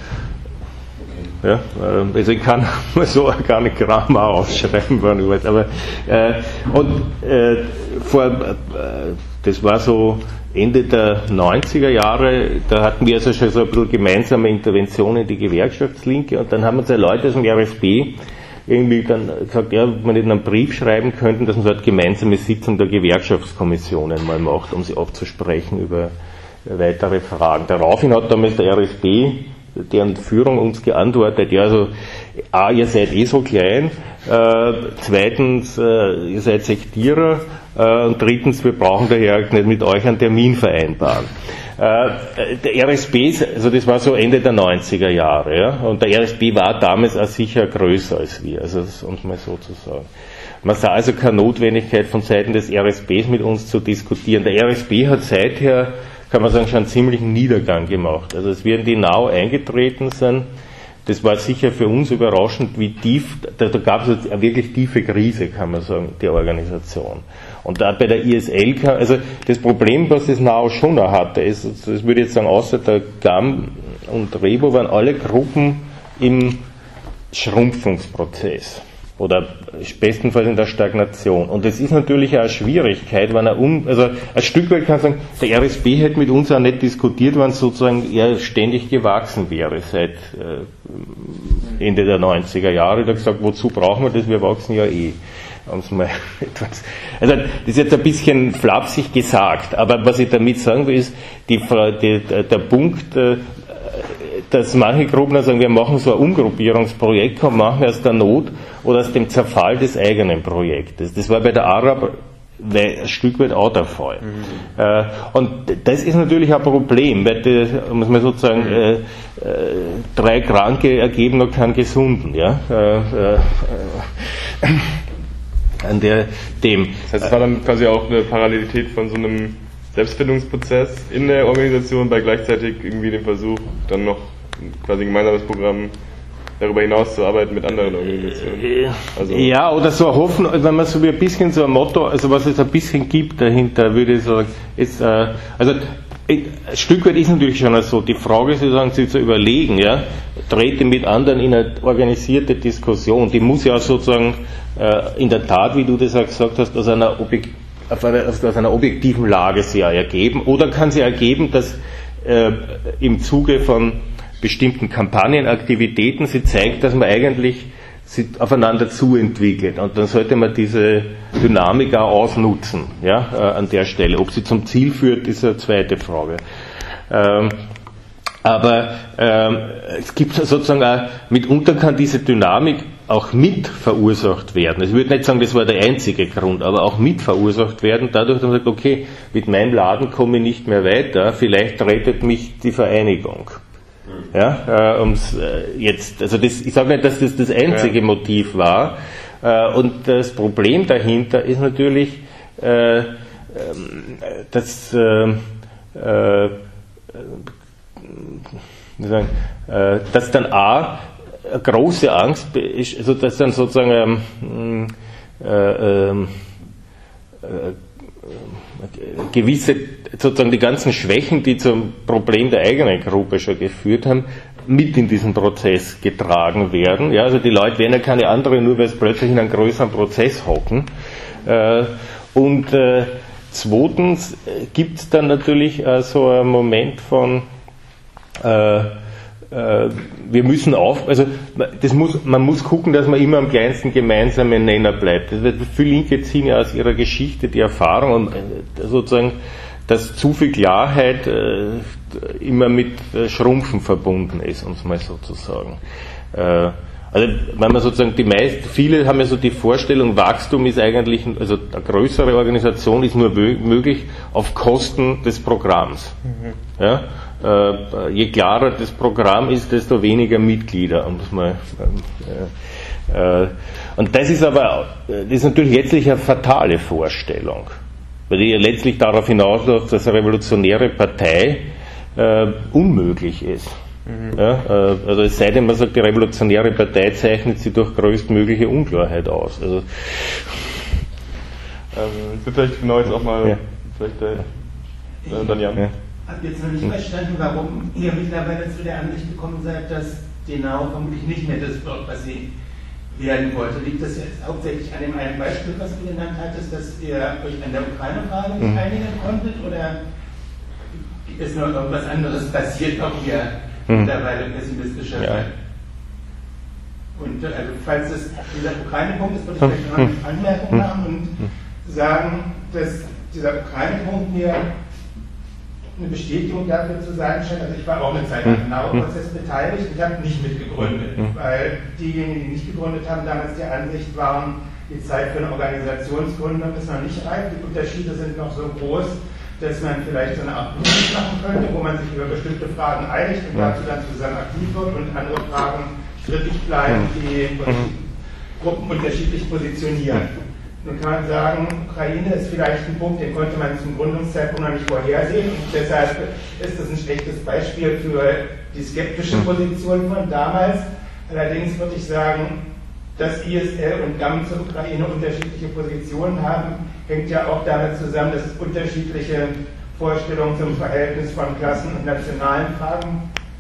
ja, also ich kann so gar nicht Grammar ausschreiben, wann ich weiß, aber äh, und äh, vor, äh, das war so Ende der neunziger Jahre, da hatten wir also schon so ein bisschen gemeinsame Interventionen in die Gewerkschaftslinke, und dann haben uns ja Leute aus dem R S B irgendwie dann gesagt, ja, ob wir nicht einen Brief schreiben könnten, dass man so eine gemeinsame Sitzung der Gewerkschaftskommissionen mal macht, um sie abzusprechen über weitere Fragen. Daraufhin hat damals der R S B, deren Führung uns geantwortet, ja, also A, ihr seid eh so klein, äh, zweitens, äh, ihr seid Sektierer, äh, und drittens, wir brauchen daher nicht mit euch einen Termin vereinbaren. Äh, der R S B, also das war so Ende der neunziger Jahre, ja, und der R S B war damals auch sicher größer als wir, also um es mal so zu sagen. Man sah also keine Notwendigkeit von Seiten des R S Bs mit uns zu diskutieren. Der R S B hat seither, kann man sagen, schon einen ziemlichen Niedergang gemacht. Also als wir in die Now eingetreten sind, das war sicher für uns überraschend, wie tief, da, da gab es eine wirklich tiefe Krise, kann man sagen, der Organisation. Und da bei der I S L, also das Problem, was das Now schon noch hatte, ist, das würde ich jetzt sagen, außer der G A M und Rebo waren alle Gruppen im Schrumpfungsprozess oder bestenfalls in der Stagnation. Und das ist natürlich auch eine Schwierigkeit, wenn er um, also ein Stück weit kann man sagen, der R S B hätte mit uns auch nicht diskutiert, wenn es sozusagen eher ständig gewachsen wäre seit äh, Ende der neunziger Jahre. Da gesagt, wozu brauchen wir das? Wir wachsen ja eh. Mal etwas. Also das ist jetzt ein bisschen flapsig gesagt, aber was ich damit sagen will, ist die, die, der Punkt, dass manche Gruppen sagen, wir machen so ein Umgruppierungsprojekt und machen aus der Not oder aus dem Zerfall des eigenen Projektes. Das war bei der Arab ein Stück weit auch der Fall. Mhm. Und das ist natürlich ein Problem, weil das, muss man sozusagen, mhm. äh, drei Kranke ergeben noch keinen Gesunden. Ja? Äh, äh, an der, dem. Das heißt, es war dann quasi auch eine Parallelität von so einem Selbstfindungsprozess in der Organisation bei gleichzeitig irgendwie dem Versuch, dann noch quasi ein gemeinsames Programm darüber hinaus zu arbeiten mit anderen Organisationen. Also ja, oder so hoffen, wenn man so wie ein bisschen so ein Motto, also was es ein bisschen gibt dahinter, würde ich sagen, ist, äh, also ein Stück weit ist natürlich schon so, die Frage sozusagen, sich zu überlegen, ja, trete mit anderen in eine organisierte Diskussion, die muss ja auch sozusagen äh, in der Tat, wie du das auch gesagt hast, aus einer, Objek- auf einer, aus einer objektiven Lage sich auch ergeben, oder kann sie ergeben, dass äh, im Zuge von bestimmten Kampagnenaktivitäten sie zeigt, dass man eigentlich sich aufeinander zuentwickelt, und dann sollte man diese Dynamik auch ausnutzen, ja, äh, an der Stelle. Ob sie zum Ziel führt, ist eine zweite Frage. Ähm, aber ähm, es gibt sozusagen auch, mitunter kann diese Dynamik auch mit verursacht werden. Ich würde nicht sagen, das war der einzige Grund, aber auch mit verursacht werden, dadurch, dass man sagt, okay, mit meinem Laden komme ich nicht mehr weiter, vielleicht rettet mich die Vereinigung. Ja, äh, ums, äh, jetzt, also das, ich sage nicht, dass das das einzige ja. Motiv war, äh, und das Problem dahinter ist natürlich, äh, äh, dass, äh, äh, sagen, äh, dass dann A, eine große Angst ist, also dass dann sozusagen ähm, äh, äh, äh, gewisse, sozusagen die ganzen Schwächen, die zum Problem der eigenen Gruppe schon geführt haben, mit in diesen Prozess getragen werden. Ja, also die Leute werden ja keine anderen, nur weil es plötzlich in einem größeren Prozess hocken. Äh, und äh, zweitens gibt es dann natürlich äh, so einen Moment von äh, wir müssen auf, also das muss, man muss gucken, dass man immer am kleinsten gemeinsamen Nenner bleibt. Viele Linke ziehen ja aus ihrer Geschichte die Erfahrung, und sozusagen, dass zu viel Klarheit äh, immer mit äh, Schrumpfen verbunden ist, um es mal so zu sagen. Äh, also wenn man sozusagen die meisten, viele haben ja so die Vorstellung, Wachstum ist eigentlich, also eine größere Organisation ist nur möglich auf Kosten des Programms. Mhm. Ja? Äh, je klarer das Programm ist, desto weniger Mitglieder. Um das mal, äh, äh, und das ist aber, das ist natürlich letztlich eine fatale Vorstellung, weil die letztlich darauf hinausläuft, dass eine revolutionäre Partei äh, unmöglich ist. Mhm. Ja, äh, also es sei denn, man sagt, die revolutionäre Partei zeichnet sie durch größtmögliche Unklarheit aus. Also, ähm, ich würde vielleicht genau jetzt auch mal, ja. vielleicht der, äh, dann Jan. Ja. Ich habe jetzt noch nicht verstanden, warum ihr mittlerweile zu der Ansicht gekommen seid, dass Denau vermutlich nicht mehr das wird, was sie werden wollte. Liegt das jetzt hauptsächlich an dem einen Beispiel, was du genannt hattest, dass ihr euch an der Ukraine-Frage nicht einigen konntet, oder ist noch irgendwas anderes passiert, ob ihr hm. mittlerweile pessimistischer ja. seid? Und also, falls es dieser Ukraine-Punkt ist, würde ich vielleicht noch eine Anmerkung machen und sagen, dass dieser Ukraine-Punkt mir eine Bestätigung dafür zu sein scheint. Also ich war auch eine Zeit lang im Nau-Prozess beteiligt und habe nicht mitgegründet, weil diejenigen, die nicht gegründet haben, damals der Ansicht waren, die Zeit für eine Organisationsgründung ist noch nicht reif, die Unterschiede sind noch so groß, dass man vielleicht so eine Art Bündnis machen könnte, wo man sich über bestimmte Fragen einigt und dazu dann zusammen aktiv wird und andere Fragen strittig bleiben, die Gruppen unterschiedlich positionieren. Nun kann man sagen, Ukraine ist vielleicht ein Punkt, den konnte man zum Gründungszeitpunkt noch nicht vorhersehen, und deshalb ist das ein schlechtes Beispiel für die skeptische Position von damals. Allerdings würde ich sagen, dass I S L und G A M zur Ukraine unterschiedliche Positionen haben, hängt ja auch damit zusammen, dass es unterschiedliche Vorstellungen zum Verhältnis von Klassen und nationalen Fragen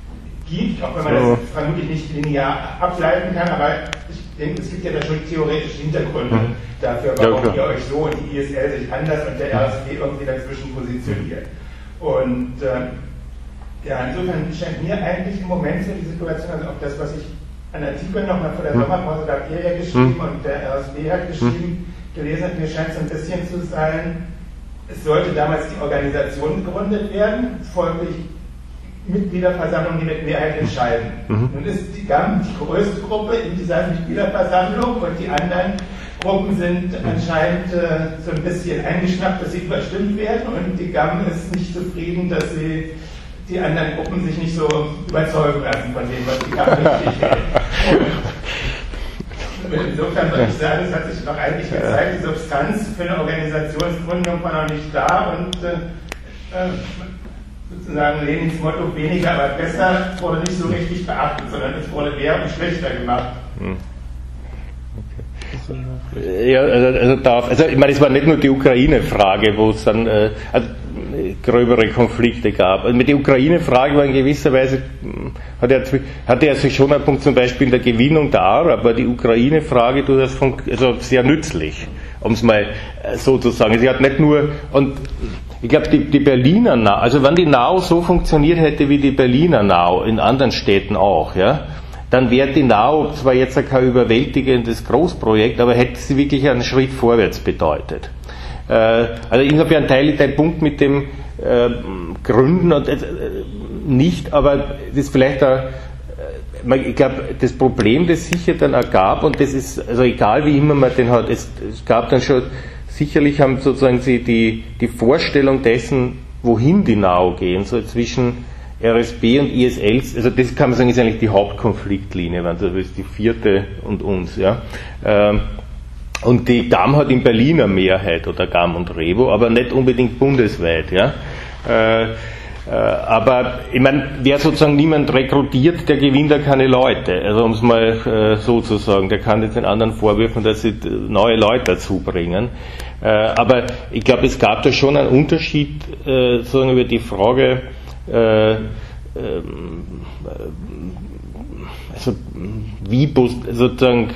gibt, auch wenn man so. das vermutlich nicht linear ableiten kann, aber ich denke, es gibt ja da schon theoretische Hintergründe mhm. dafür, warum ja, ihr euch so und die I S L sich anders und der R S B irgendwie dazwischen positioniert. Und äh, ja, insofern scheint mir eigentlich im Moment so die Situation, also auch das, was ich an Artikeln nochmal vor der mhm. Sommerpause, da habt ihr ja geschrieben mhm. und der R S B hat geschrieben, mhm. gelesen hat, mir scheint so ein bisschen zu sein, es sollte damals die Organisation gegründet werden, folglich Mitgliederversammlung, die mit Mehrheit entscheiden. Mhm. Nun ist die G A M die größte Gruppe in dieser Mitgliederversammlung und die anderen Gruppen sind anscheinend äh, so ein bisschen eingeschnappt, dass sie überstimmt werden und die G A M ist nicht zufrieden, dass sie die anderen Gruppen sich nicht so überzeugen lassen von dem, was die G A M richtig hält. Insofern würde ich sagen, es hat sich noch eigentlich gezeigt, die Substanz für eine Organisationsgründung war noch nicht da und äh, sozusagen Lenins Motto weniger, aber besser wurde nicht so richtig beachtet, sondern es wurde mehr und schlechter gemacht. Okay. Ja, also, also, darf, also ich meine, es war nicht nur die Ukraine-Frage, wo es dann äh, also, gröbere Konflikte gab. Also mit der Ukraine-Frage war in gewisser Weise, hatte er, hatte er sich schon einen Punkt zum Beispiel in der Gewinnung der Araber, aber die Ukraine-Frage durchaus von, also sehr nützlich, um es mal so zu sagen. Sie hat nicht nur, und ich glaube, die, die Berliner N A U, also wenn die N A U so funktioniert hätte wie die Berliner N A U, in anderen Städten auch, ja, dann wäre die N A U zwar jetzt kein überwältigendes Großprojekt, aber hätte sie wirklich einen Schritt vorwärts bedeutet. Äh, also insofern teile ich den Punkt mit dem äh, Gründen und äh, nicht, aber das ist vielleicht ein, ich glaube, das Problem, das sicher dann ergab, und das ist, also egal wie immer man den hat, es, es gab dann schon, sicherlich haben sozusagen sie die, die Vorstellung dessen, wohin die N A U gehen, so zwischen R S B und I S L, also das kann man sagen, ist eigentlich die Hauptkonfliktlinie, wenn das ist die vierte und uns, ja. Und die G A M hat in Berlin eine Mehrheit, oder G A M und Revo, aber nicht unbedingt bundesweit, ja. Aber ich meine, wer sozusagen niemand rekrutiert, der gewinnt ja keine Leute. Also um es mal so zu sagen, der kann jetzt den anderen vorwürfen, dass sie neue Leute dazu bringen. Aber ich glaube, es gab da schon einen Unterschied sozusagen über die Frage, also wie sozusagen,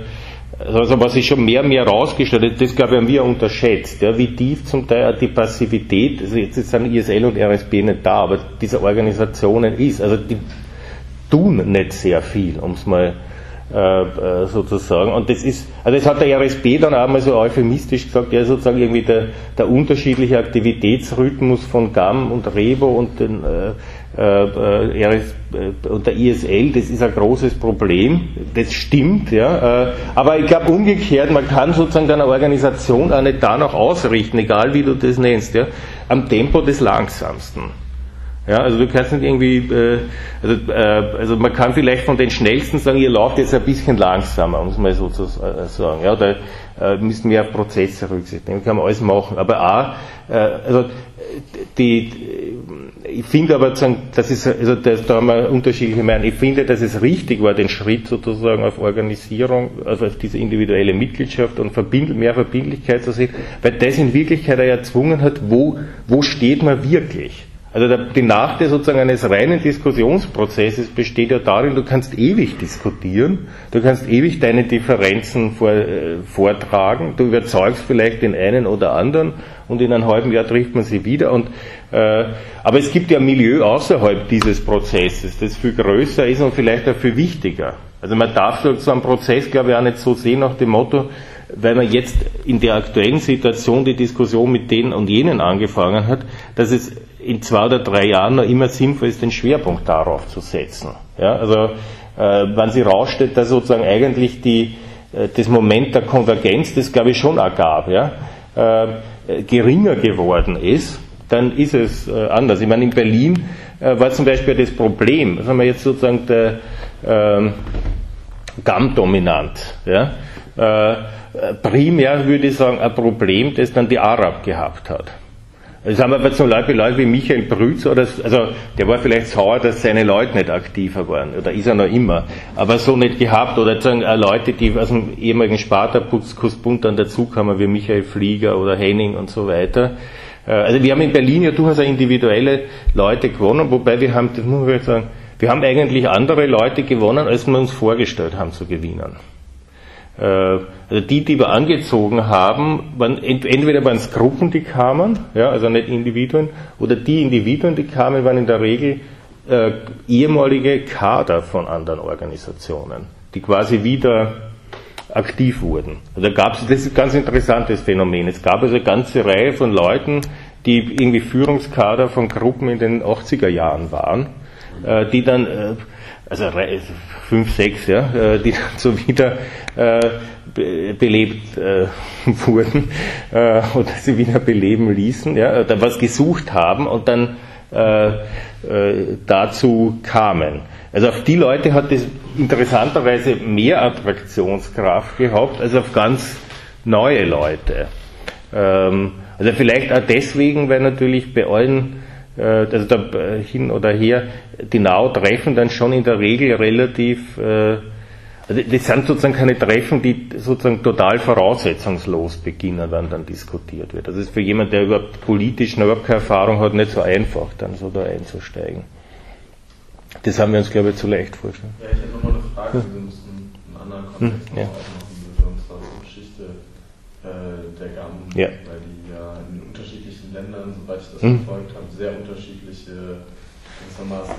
also was sich schon mehr und mehr rausgestellt hat, das glaube ich haben wir unterschätzt, ja, wie tief zum Teil die Passivität, also jetzt sind I S L und R S B nicht da, aber diese Organisationen ist, also die tun nicht sehr viel, um es mal äh, sozusagen, und das ist, also das hat der R S B dann auch mal so euphemistisch gesagt, ja, sozusagen irgendwie der, der unterschiedliche Aktivitätsrhythmus von G A M und Revo und den äh, äh, R S, äh, und der I S L, das ist ein großes Problem, das stimmt, ja, äh, aber ich glaube umgekehrt, man kann sozusagen eine Organisation auch nicht danach ausrichten, egal wie du das nennst, ja, am Tempo des Langsamsten. Ja, also du kannst nicht irgendwie, äh, also, äh, also man kann vielleicht von den Schnellsten sagen, ihr lauft jetzt ein bisschen langsamer, um es mal so zu sagen, ja, oder äh, müssen mehr auf Prozesse Rücksicht nehmen, kann man alles machen, aber auch, äh, also die, ich finde aber, das ist, also das, da haben wir unterschiedliche Meinungen, ich finde, dass es richtig war, den Schritt sozusagen auf Organisierung, also auf diese individuelle Mitgliedschaft und Verbind, mehr Verbindlichkeit zu sehen, weil das in Wirklichkeit er erzwungen hat, wo, wo steht man wirklich? Also der, die Nachteil sozusagen eines reinen Diskussionsprozesses besteht ja darin, du kannst ewig diskutieren, du kannst ewig deine Differenzen vor, äh, vortragen, du überzeugst vielleicht den einen oder anderen und in einem halben Jahr trifft man sie wieder. Und, äh, aber es gibt ja ein Milieu außerhalb dieses Prozesses, das viel größer ist und vielleicht auch viel wichtiger. Also man darf so einen Prozess, glaube ich, auch nicht so sehen nach dem Motto, weil man jetzt in der aktuellen Situation die Diskussion mit denen und jenen angefangen hat, dass es in zwei oder drei Jahren noch immer sinnvoll ist, den Schwerpunkt darauf zu setzen. Ja, also äh, wenn sie rausstellt, dass sozusagen eigentlich die, äh, das Moment der Konvergenz, das glaube ich schon auch gab, ja, äh, geringer geworden ist, dann ist es äh, anders. Ich meine, in Berlin äh, war zum Beispiel das Problem, das haben wir jetzt sozusagen der äh, G A M-dominant, ja, äh, primär würde ich sagen ein Problem, das dann die Arab gehabt hat. Das haben wir aber zum Beispiel Leute wie Michael Brütz, oder, also der war vielleicht sauer, dass seine Leute nicht aktiver waren, oder ist er noch immer, aber so nicht gehabt, oder sagen Leute, die aus dem ehemaligen Spartakusbund dann dazukamen, wie Michael Flieger oder Henning und so weiter. Also wir haben in Berlin ja durchaus individuelle Leute gewonnen, wobei wir haben, das muss man sagen, wir haben eigentlich andere Leute gewonnen, als wir uns vorgestellt haben zu gewinnen. Also die, die wir angezogen haben, waren entweder waren es Gruppen, die kamen, ja, also nicht Individuen, oder die Individuen, die kamen, waren in der Regel äh, ehemalige Kader von anderen Organisationen, die quasi wieder aktiv wurden. Also da gab es, das ist ein ganz interessantes Phänomen. Es gab also eine ganze Reihe von Leuten, die irgendwie Führungskader von Gruppen in den achtziger Jahren waren, äh, die dann äh, also fünf, sechs, ja, die dann so wieder äh, belebt äh, wurden äh, oder sie wieder beleben ließen, ja, oder was gesucht haben und dann äh, äh, dazu kamen. Also auf die Leute hat es interessanterweise mehr Attraktionskraft gehabt als auf ganz neue Leute. Ähm, also vielleicht auch deswegen, weil natürlich bei allen also da hin oder her, die Now-Treffen dann schon in der Regel relativ, äh, also das sind sozusagen keine Treffen, die sozusagen total voraussetzungslos beginnen, wenn dann diskutiert wird. Das ist für jemanden, der überhaupt politisch noch überhaupt keine Erfahrung hat, nicht so einfach, dann so da einzusteigen. Das haben wir uns, glaube ich, zu leicht vorstellen. Ja, ich hätte nochmal eine Frage, die ein bisschen einen anderen Kontext hm, ja. aufmachen würde, und zwar zur Geschichte äh, der G A M, ja. weil die ja in unterschiedlichen Ländern, soweit ich das hm. verfolgt habe, sehr unterschiedliche gewissermaßen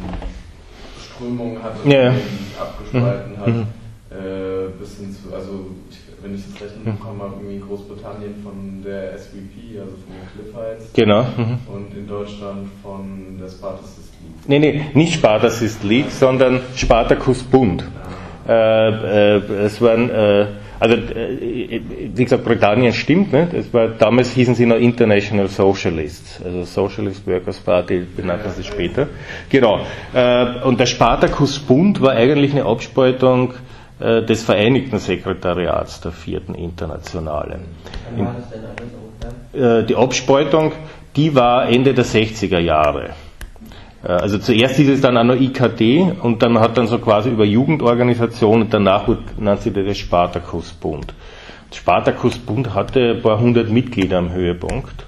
Strömungen hat und ja. abgespalten hm. hat, hm. äh, bis hin zu, also ich, wenn ich das recht mitbekommen habe, irgendwie in Großbritannien von der S V P, also von den Cliffites, genau. Hm. und in Deutschland von der Spartacist League. Nee, nee, nicht Spartacist League, sondern Spartacus Bund. Äh, äh, es waren, äh, also äh, wie gesagt, Britannien stimmt, ne? Das war, damals hießen sie noch International Socialists, also Socialist Workers Party benannten sie später. Genau. Äh, und der Spartacus Bund war eigentlich eine Abspaltung äh, des Vereinigten Sekretariats der vierten Internationale. Wann war das denn alles? Äh, die Abspaltung, die war Ende der sechziger Jahre. Also zuerst hieß es dann auch noch I K D und dann hat dann so quasi über Jugendorganisation und danach nannte sich das Spartacus-Bund. Der Spartacus-Bund hatte ein paar hundert Mitglieder am Höhepunkt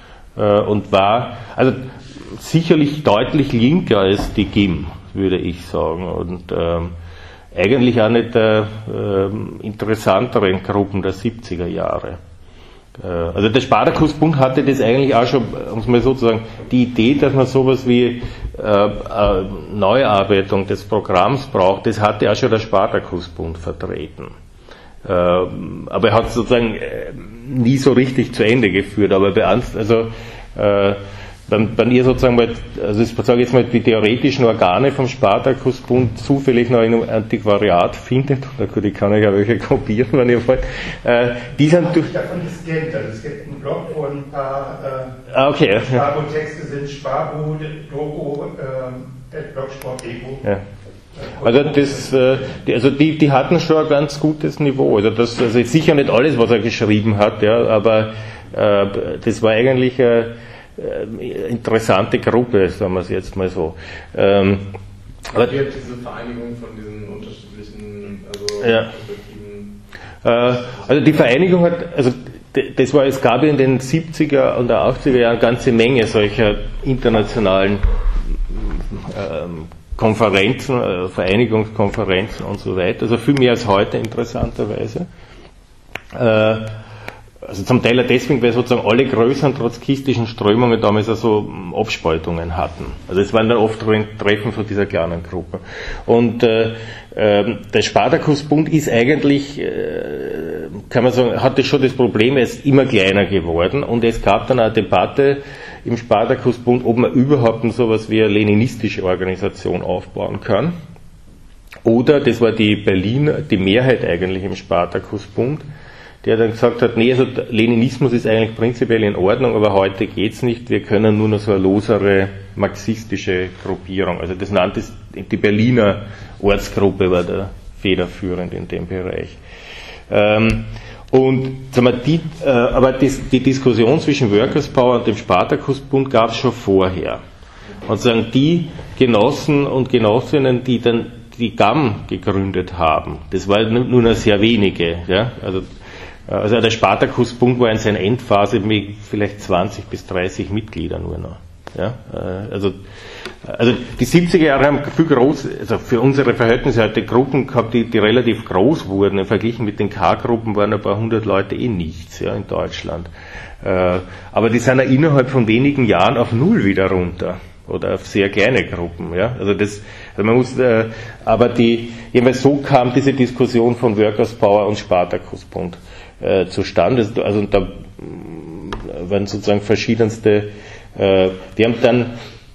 und war also sicherlich deutlich linker als die G I M, würde ich sagen, und ähm, eigentlich auch nicht der ähm, interessanteren Gruppen der siebziger Jahre. Also der Spartacus-Bund hatte das eigentlich auch schon, um es mal so zu sagen, die Idee, dass man sowas wie äh, äh, Neuarbeitung des Programms braucht, das hatte auch schon der Spartacus-Bund vertreten. Äh, aber er hat es sozusagen äh, nie so richtig zu Ende geführt. Aber bei uns, also äh, wenn, wenn ihr sozusagen mal, also ich sage jetzt mal, die theoretischen Organe vom Spartacus-Bund zufällig noch in einem Antiquariat findet, oder gut, ich kann euch ja welche kopieren, wenn ihr wollt, äh, die sind durch... Ich davon gescannt, also es gibt einen Blog, wo ein paar äh, ah, okay. Sparbo-Texte sind, Sparbo, Dogo, äh, Blogsport, Ego. Ja. Also das, äh, die, also die, die hatten schon ein ganz gutes Niveau. Also das, also sicher nicht alles, was er geschrieben hat, ja, aber äh, das war eigentlich eine äh, interessante Gruppe, sagen wir es jetzt mal so. Ähm, aber die hat diese Vereinigung von diesen unterschiedlichen, also ja. Äh, also die Vereinigung hat, also das war, es gab in den siebziger und achtziger Jahren eine ganze Menge solcher internationalen ähm, Konferenzen, äh, Vereinigungskonferenzen und so weiter, also viel mehr als heute interessanterweise. Äh, also zum Teil deswegen, weil sozusagen alle größeren trotzkistischen Strömungen damals also Abspaltungen hatten. Also es waren dann oft Treffen von dieser kleinen Gruppe. Und äh, äh, der Spartacus-Bund ist eigentlich, äh, kann man sagen, hatte schon das Problem, er ist immer kleiner geworden und es gab dann eine Debatte im Spartacus-Bund, ob man überhaupt so etwas wie eine leninistische Organisation aufbauen kann. Oder, das war die Berliner, die Mehrheit eigentlich im Spartacus-Bund, der dann gesagt hat, nee, also Leninismus ist eigentlich prinzipiell in Ordnung, aber heute geht's nicht, wir können nur noch so eine losere marxistische Gruppierung, also das nannte es, die Berliner Ortsgruppe war der federführend in dem Bereich. Ähm, und sagen wir, die, äh, aber das, die Diskussion zwischen Workers Power und dem Spartacus-Bund gab es schon vorher. Und sagen, die Genossen und Genossinnen, die dann die G A M gegründet haben, das waren nur noch sehr wenige, ja, also Also der Spartacus-Bund war in seiner Endphase mit vielleicht zwanzig bis dreißig Mitglieder nur noch. Ja, also, also die siebziger Jahre haben viel groß, also für unsere Verhältnisse hatte Gruppen gehabt, die, die relativ groß wurden. Im Vergleich mit den K-Gruppen waren ein paar hundert Leute eh nichts, ja, in Deutschland. Äh, aber die sind ja innerhalb von wenigen Jahren auf null wieder runter. Oder auf sehr kleine Gruppen, ja. Also das, also man muss, äh, aber die, jedenfalls so kam diese Diskussion von Workers Power und Spartakusbund äh, zustande. Also da waren sozusagen verschiedenste. Die haben dann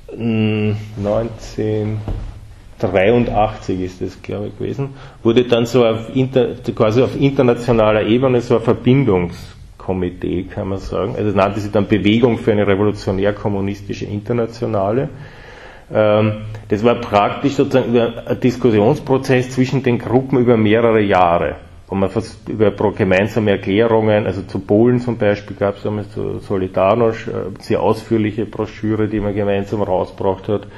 neunzehnhundertdreiundachtzig ist das, glaube ich, gewesen, wurde dann so auf inter, quasi auf internationaler Ebene so ein Verbindungskomitee, kann man sagen. Also das nannte sich dann Bewegung für eine revolutionär-kommunistische Internationale. Das war praktisch sozusagen ein Diskussionsprozess zwischen den Gruppen über mehrere Jahre. Und man fast über gemeinsame Erklärungen, also zu Polen zum Beispiel gab es damals zu Solidarność, eine sehr ausführliche Broschüre, die man gemeinsam rausgebracht hat.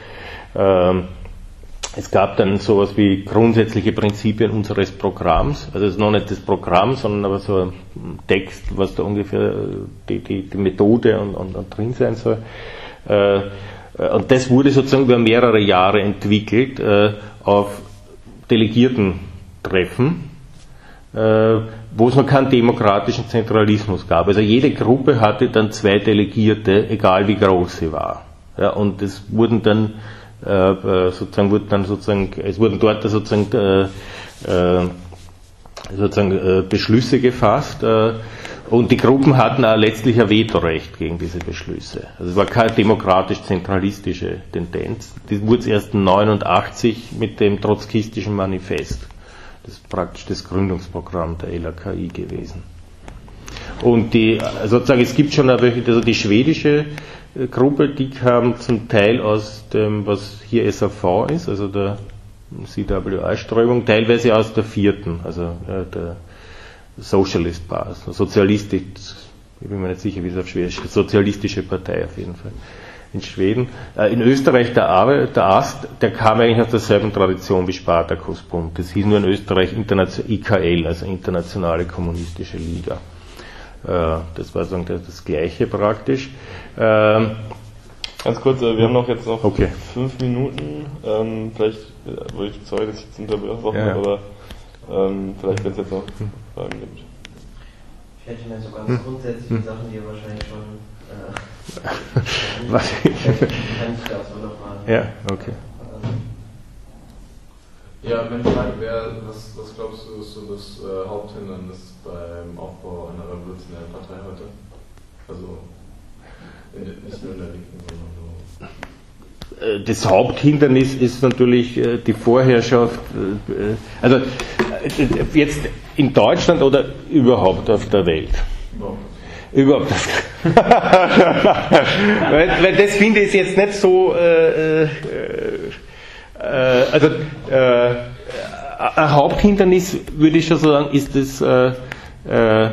Es gab dann sowas wie grundsätzliche Prinzipien unseres Programms, also es ist noch nicht das Programm, sondern aber so ein Text, was da ungefähr die, die, die Methode und, und, und drin sein soll. Und das wurde sozusagen über mehrere Jahre entwickelt auf Delegiertentreffen, wo es noch keinen demokratischen Zentralismus gab. Also jede Gruppe hatte dann zwei Delegierte, egal wie groß sie war. Ja, und es wurden dann äh, sozusagen, wurden dann sozusagen, es wurden dort sozusagen, äh, sozusagen äh, Beschlüsse gefasst äh, und die Gruppen hatten auch letztlich ein Vetorecht gegen diese Beschlüsse. Also es war keine demokratisch-zentralistische Tendenz. Das wurde erst neunundachtzig mit dem trotzkistischen Manifest. Das ist praktisch das Gründungsprogramm der L A K I gewesen. Und die, sozusagen, es gibt schon welche, also die schwedische Gruppe, die kam zum Teil aus dem, was hier S A V ist, also der C W I-Strömung, teilweise aus der vierten, also äh, der Socialist Bars, sozialistisch, ich bin mir nicht sicher, wie es auf Schwedisch ist, sozialistische Partei auf jeden Fall. In Schweden. In Österreich der, Arbeit, der Ast, der kam eigentlich aus derselben Tradition wie Spartakusbund. Das hieß nur in Österreich I K L, also Internationale Kommunistische Liga. Das war so das Gleiche praktisch. Ganz kurz, wir haben noch jetzt noch okay. fünf Minuten. Vielleicht, wollte ich sorry, dass ich jetzt unterbrochen ja. habe, aber vielleicht, wenn es jetzt noch Fragen gibt. Ich hätte mir so ganz grundsätzliche hm. Sachen, die ihr wahrscheinlich schon Was? Ja, okay. Ja, meine Frage wäre, was, was glaubst du, ist so das äh, Haupthindernis beim Aufbau einer revolutionären Partei heute? Also in, nicht nur in der Linken, sondern so. Das Haupthindernis ist natürlich die Vorherrschaft, also jetzt in Deutschland oder überhaupt auf der Welt? Überhaupt nicht. weil, weil das finde ich jetzt nicht so, äh, äh, also äh, ein Haupthindernis, würde ich schon sagen, ist das, äh, äh,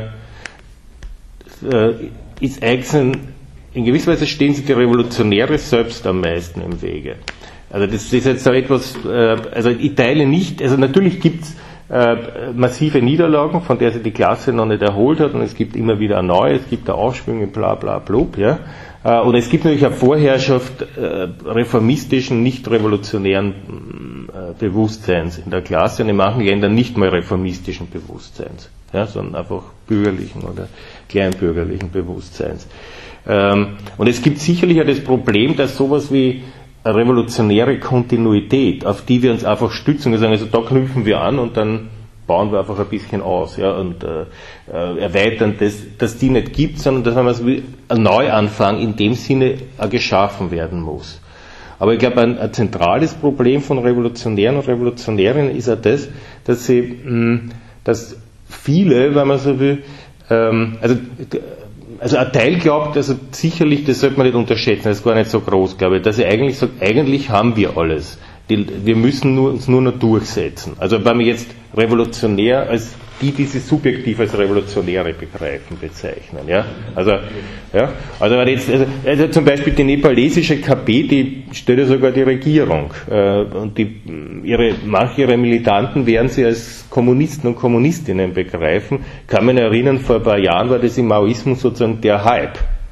ist eigentlich, in gewisser Weise stehen sich die Revolutionäre selbst am meisten im Wege. Also das ist jetzt so etwas, äh, also ich teile nicht, also natürlich gibt's Äh, massive Niederlagen, von der sich die Klasse noch nicht erholt hat, und es gibt immer wieder eine neue, es gibt da Aufschwünge, bla bla blub, ja. Äh, und es gibt natürlich eine Vorherrschaft äh, reformistischen, nicht revolutionären äh, Bewusstseins in der Klasse, und in manchen Ländern nicht mal reformistischen Bewusstseins, ja, sondern einfach bürgerlichen oder kleinbürgerlichen Bewusstseins. Ähm, und es gibt sicherlich auch das Problem, dass sowas wie revolutionäre Kontinuität, auf die wir uns einfach stützen. Wir sagen, also da knüpfen wir an und dann bauen wir einfach ein bisschen aus, ja, und äh, erweitern das, dass die nicht gibt, sondern dass man also ein Neuanfang in dem Sinne auch geschaffen werden muss. Aber ich glaube, ein, ein zentrales Problem von Revolutionären und Revolutionärinnen ist auch das, dass sie, mh, dass viele, wenn man so will, ähm, also Also ein Teil glaubt, also sicherlich, das sollte man nicht unterschätzen, das ist gar nicht so groß, glaube ich, dass er eigentlich sagt, eigentlich haben wir alles. Die, wir müssen nur, uns nur noch durchsetzen. Also wenn wir jetzt revolutionär als die, die sie subjektiv als Revolutionäre begreifen, bezeichnen. Ja? Also, ja? also, jetzt, also, also zum Beispiel die nepalesische K P, die stellt ja sogar die Regierung. Äh, und die, ihre, manche ihrer Militanten werden sie als Kommunisten und Kommunistinnen begreifen. Ich kann mich erinnern, vor ein paar Jahren war das im Maoismus sozusagen der Hype.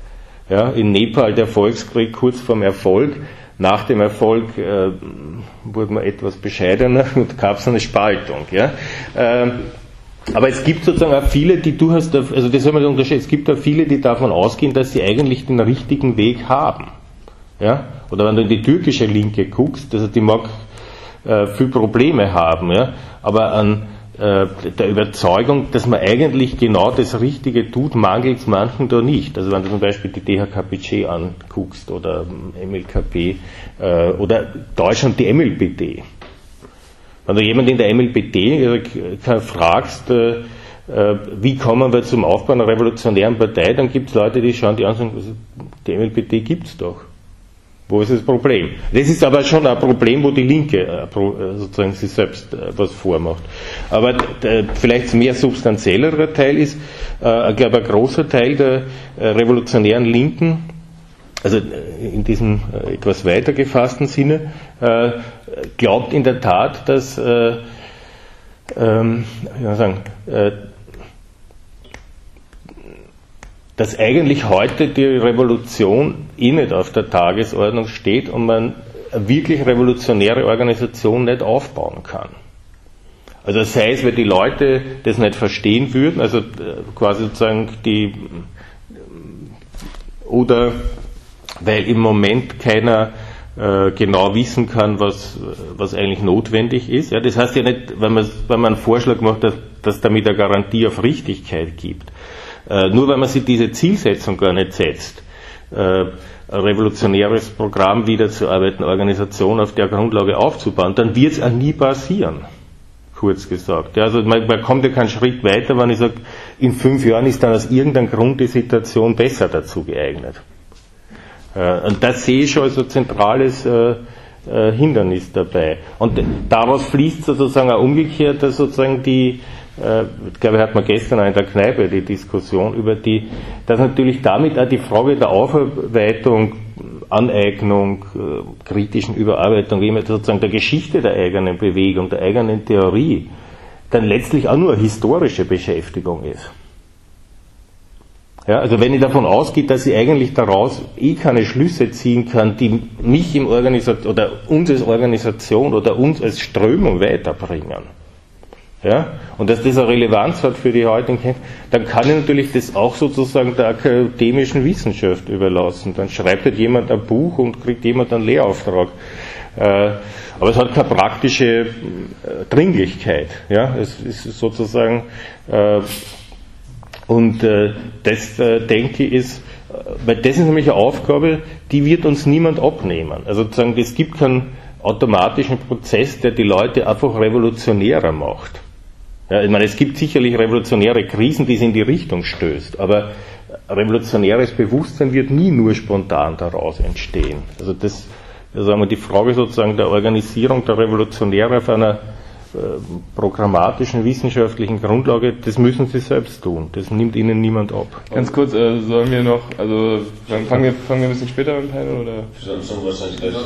Ja, in Nepal der Volkskrieg kurz vorm Erfolg. Nach dem Erfolg äh, wurde man etwas bescheidener und gab es eine Spaltung. Ja. Äh, aber es gibt sozusagen auch viele, die du hast, also das soll man unterscheiden, es gibt auch viele, die davon ausgehen, dass sie eigentlich den richtigen Weg haben. Ja. Oder wenn du in die türkische Linke guckst, also die mag äh, viel Probleme haben, ja, aber an äh, der Überzeugung, dass man eigentlich genau das Richtige tut, mangelt es manchen da nicht. Also wenn du zum Beispiel die D H K P C anguckst oder M L K P äh, oder Deutschland die M L P D. Wenn du jemanden in der M L P D äh, fragst, äh, äh, wie kommen wir zum Aufbau einer revolutionären Partei, dann gibt es Leute, die schauen die an und sagen, die M L P D gibt's doch. Wo ist das Problem? Das ist aber schon ein Problem, wo die Linke äh, sozusagen sich selbst äh, was vormacht. Aber äh, vielleicht mehr substanziellerer Teil ist, äh, ich glaube, ein großer Teil der äh, revolutionären Linken, also äh, in diesem äh, etwas weiter gefassten Sinne, äh, glaubt in der Tat, dass, äh, ähm, wie soll ich sagen, äh, dass eigentlich heute die Revolution eh nicht auf der Tagesordnung steht und man eine wirklich revolutionäre Organisation nicht aufbauen kann. Also sei es, weil die Leute das nicht verstehen würden, also quasi sozusagen die, oder weil im Moment keiner äh, genau wissen kann, was, was eigentlich notwendig ist. Ja, das heißt ja nicht, wenn man, wenn man einen Vorschlag macht, dass, dass damit eine Garantie auf Richtigkeit gibt. Äh, nur wenn man sich diese Zielsetzung gar nicht setzt, äh, ein revolutionäres Programm wiederzuarbeiten, Organisation auf der Grundlage aufzubauen, dann wird es auch nie passieren, kurz gesagt. Ja, also man, man kommt ja keinen Schritt weiter, wenn ich sage, in fünf Jahren ist dann aus irgendeinem Grund die Situation besser dazu geeignet. Äh, und das sehe ich schon als ein zentrales äh, äh, Hindernis dabei. Und daraus fließt sozusagen auch umgekehrt, dass sozusagen die ich glaube, hat man gestern auch in der Kneipe die Diskussion über die, dass natürlich damit auch die Frage der Aufarbeitung, Aneignung, kritischen Überarbeitung, wie man sozusagen der Geschichte der eigenen Bewegung, der eigenen Theorie, dann letztlich auch nur eine historische Beschäftigung ist. Ja, also wenn ich davon ausgehe, dass ich eigentlich daraus eh keine Schlüsse ziehen kann, die mich im Organisation oder uns als Organisation oder uns als Strömung weiterbringen, ja, und dass das eine Relevanz hat für die heutigen Kämpfe, dann kann ich natürlich das auch sozusagen der akademischen Wissenschaft überlassen. Dann schreibt halt jemand ein Buch und kriegt jemand einen Lehrauftrag. Äh, aber es hat keine praktische äh, Dringlichkeit. Ja, es ist sozusagen, äh, und äh, das äh, denke ich ist, weil das ist nämlich eine Aufgabe, die wird uns niemand abnehmen. Also sozusagen, es gibt keinen automatischen Prozess, der die Leute einfach revolutionärer macht. Ja, ich meine, es gibt sicherlich revolutionäre Krisen, die es in die Richtung stößt, aber revolutionäres Bewusstsein wird nie nur spontan daraus entstehen. Also das, also sagen wir, die Frage sozusagen der Organisierung der Revolutionäre auf einer äh, programmatischen, wissenschaftlichen Grundlage, das müssen sie selbst tun. Das nimmt ihnen niemand ab. Ganz kurz, äh, sollen wir noch, also fangen wir, fangen wir ein bisschen später mit dem Panel, oder? Schon wahrscheinlich gleich.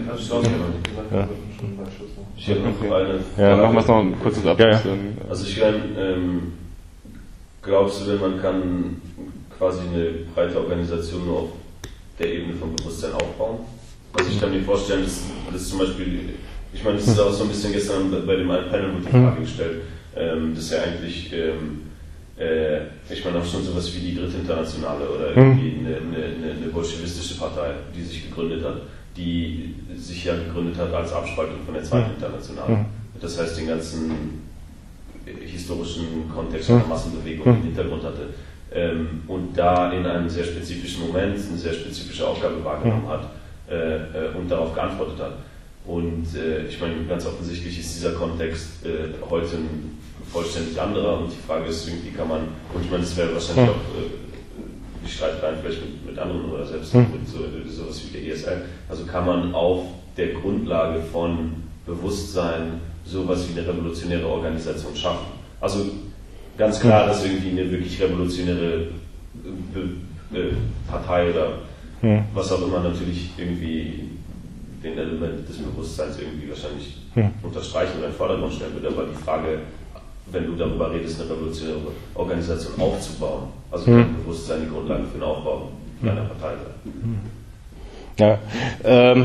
Ja. Ich habe noch eine Frage. Ja, machen wir es noch ein kurzes Abschluss. Ja, ja. Also ich meine, ähm, glaubst du denn, man kann quasi eine breite Organisation nur auf der Ebene vom Bewusstsein aufbauen? Also ich kann mir vorstellen, dass, dass zum Beispiel, ich meine, das ist auch so ein bisschen gestern bei dem Panel wurde die Frage gestellt, ähm, dass ja eigentlich, ähm, äh, ich meine auch schon sowas wie die Dritte Internationale oder irgendwie eine, eine, eine bolschewistische Partei, die sich gegründet hat, die sich ja gegründet hat als Abspaltung von der Zweiten Internationalen. Das heißt, den ganzen historischen Kontext einer Massenbewegung im Hintergrund hatte. Ähm, und da in einem sehr spezifischen Moment eine sehr spezifische Aufgabe wahrgenommen hat äh, und darauf geantwortet hat. Und äh, ich meine, ganz offensichtlich ist dieser Kontext äh, heute ein vollständig anderer und die Frage ist, wie kann man, und ich meine, das wäre wahrscheinlich auch äh, die Streitereien vielleicht mit, mit anderen oder selbst mit so, sowas wie der E S L. Also kann man auf der Grundlage von Bewusstsein sowas wie eine revolutionäre Organisation schaffen. Also ganz klar, dass irgendwie eine wirklich revolutionäre Be- äh, Partei oder ja. was auch immer natürlich irgendwie den Element des Bewusstseins irgendwie wahrscheinlich ja. unterstreichen oder in den Vordergrund stellen würde. Aber die Frage, wenn du darüber redest, eine revolutionäre Organisation aufzubauen, also ja. ein Bewusstsein, die Grundlage für den Aufbau, meiner Partei sein. Ja, ähm,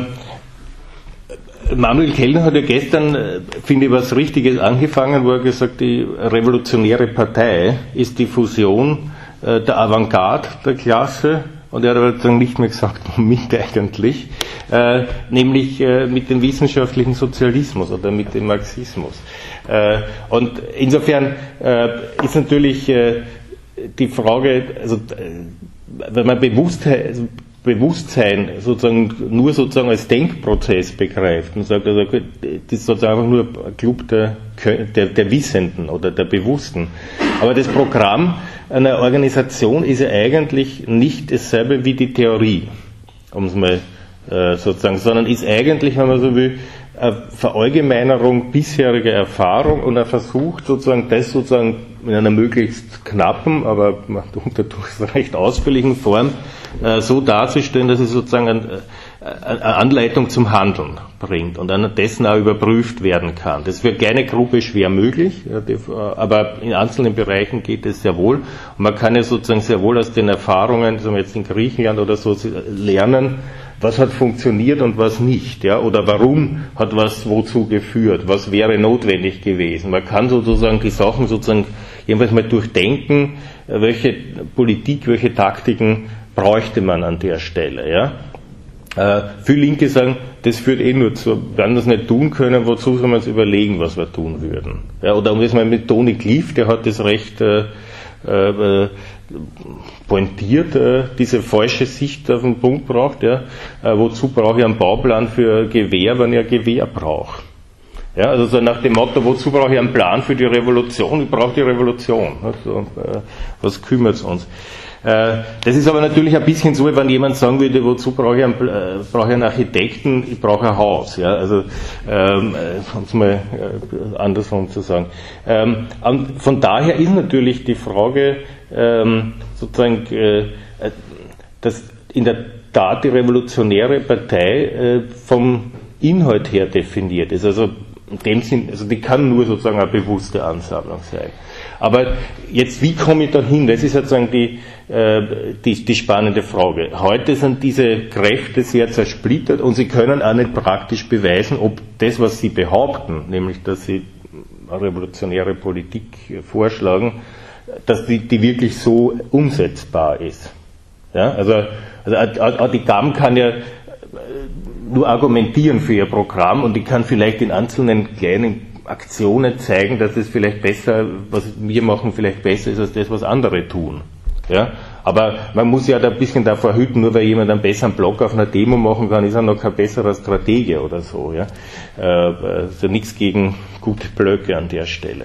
Manuel Kellner hat ja gestern, finde ich, was Richtiges angefangen, wo er gesagt hat, die revolutionäre Partei ist die Fusion äh, der Avantgarde der Klasse, und er hat aber dann nicht mehr gesagt, womit eigentlich, äh, nämlich äh, mit dem wissenschaftlichen Sozialismus oder mit dem Marxismus. Äh, und insofern äh, ist natürlich äh, die Frage, also äh, wenn man Bewusstheit, also Bewusstsein sozusagen nur sozusagen als Denkprozess begreift und sagt, also das ist sozusagen einfach nur ein Club der, der, der Wissenden oder der Bewussten. Aber das Programm einer Organisation ist ja eigentlich nicht dasselbe wie die Theorie, um es mal äh, sozusagen, sondern ist eigentlich, wenn man so will, eine Verallgemeinerung bisheriger Erfahrung und ein Versuch, sozusagen das sozusagen in einer möglichst knappen, aber dadurch recht ausführlichen Form äh, so darzustellen, dass es sozusagen ein, eine Anleitung zum Handeln bringt und an dessen auch überprüft werden kann. Das ist für keine Gruppe schwer möglich, ja, die, aber in einzelnen Bereichen geht es sehr wohl. Und man kann ja sozusagen sehr wohl aus den Erfahrungen, sagen wir jetzt in Griechenland oder so, lernen, was hat funktioniert und was nicht, ja, oder warum hat was wozu geführt, was wäre notwendig gewesen. Man kann sozusagen die Sachen sozusagen jedenfalls mal durchdenken, welche Politik, welche Taktiken bräuchte man an der Stelle, ja. Äh, viele Linke sagen, das führt eh nur zu, wir werden das nicht tun können, wozu sollen wir uns überlegen, was wir tun würden. Ja, oder um das mal mit Tony Cliff, der hat das recht äh, äh, pointiert, äh, diese falsche Sicht auf den Punkt braucht, ja, äh, wozu brauche ich einen Bauplan für Gewehr, wenn ich ein Gewehr brauche. Ja, also so nach dem Motto, wozu brauche ich einen Plan für die Revolution? Ich brauche die Revolution. Also, äh, was kümmert es uns? Äh, das ist aber natürlich ein bisschen so, wenn jemand sagen würde, wozu brauche ich einen, äh, brauche ich einen Architekten? Ich brauche ein Haus. Ja, also ähm, um es mal äh, andersrum zu sagen. Ähm, und von daher ist natürlich die Frage, ähm, sozusagen, äh, dass in der Tat die revolutionäre Partei äh, vom Inhalt her definiert ist. Also in dem Sinn, also die kann nur sozusagen eine bewusste Ansammlung sein. Aber jetzt, wie komme ich da hin? Das ist sozusagen die, äh, die, die spannende Frage. Heute sind diese Kräfte sehr zersplittert und sie können auch nicht praktisch beweisen, ob das, was sie behaupten, nämlich dass sie eine revolutionäre Politik vorschlagen, dass die, die wirklich so umsetzbar ist. Ja, also, also die G A M kann ja nur argumentieren für ihr Programm und ich kann vielleicht in einzelnen kleinen Aktionen zeigen, dass es vielleicht besser, was wir machen, vielleicht besser ist als das, was andere tun. Ja? Aber man muss ja da ein bisschen davor hüten, nur weil jemand einen besseren Blog auf einer Demo machen kann, ist er noch kein besserer Stratege oder so. Ja? Also nichts gegen gute Blöcke an der Stelle.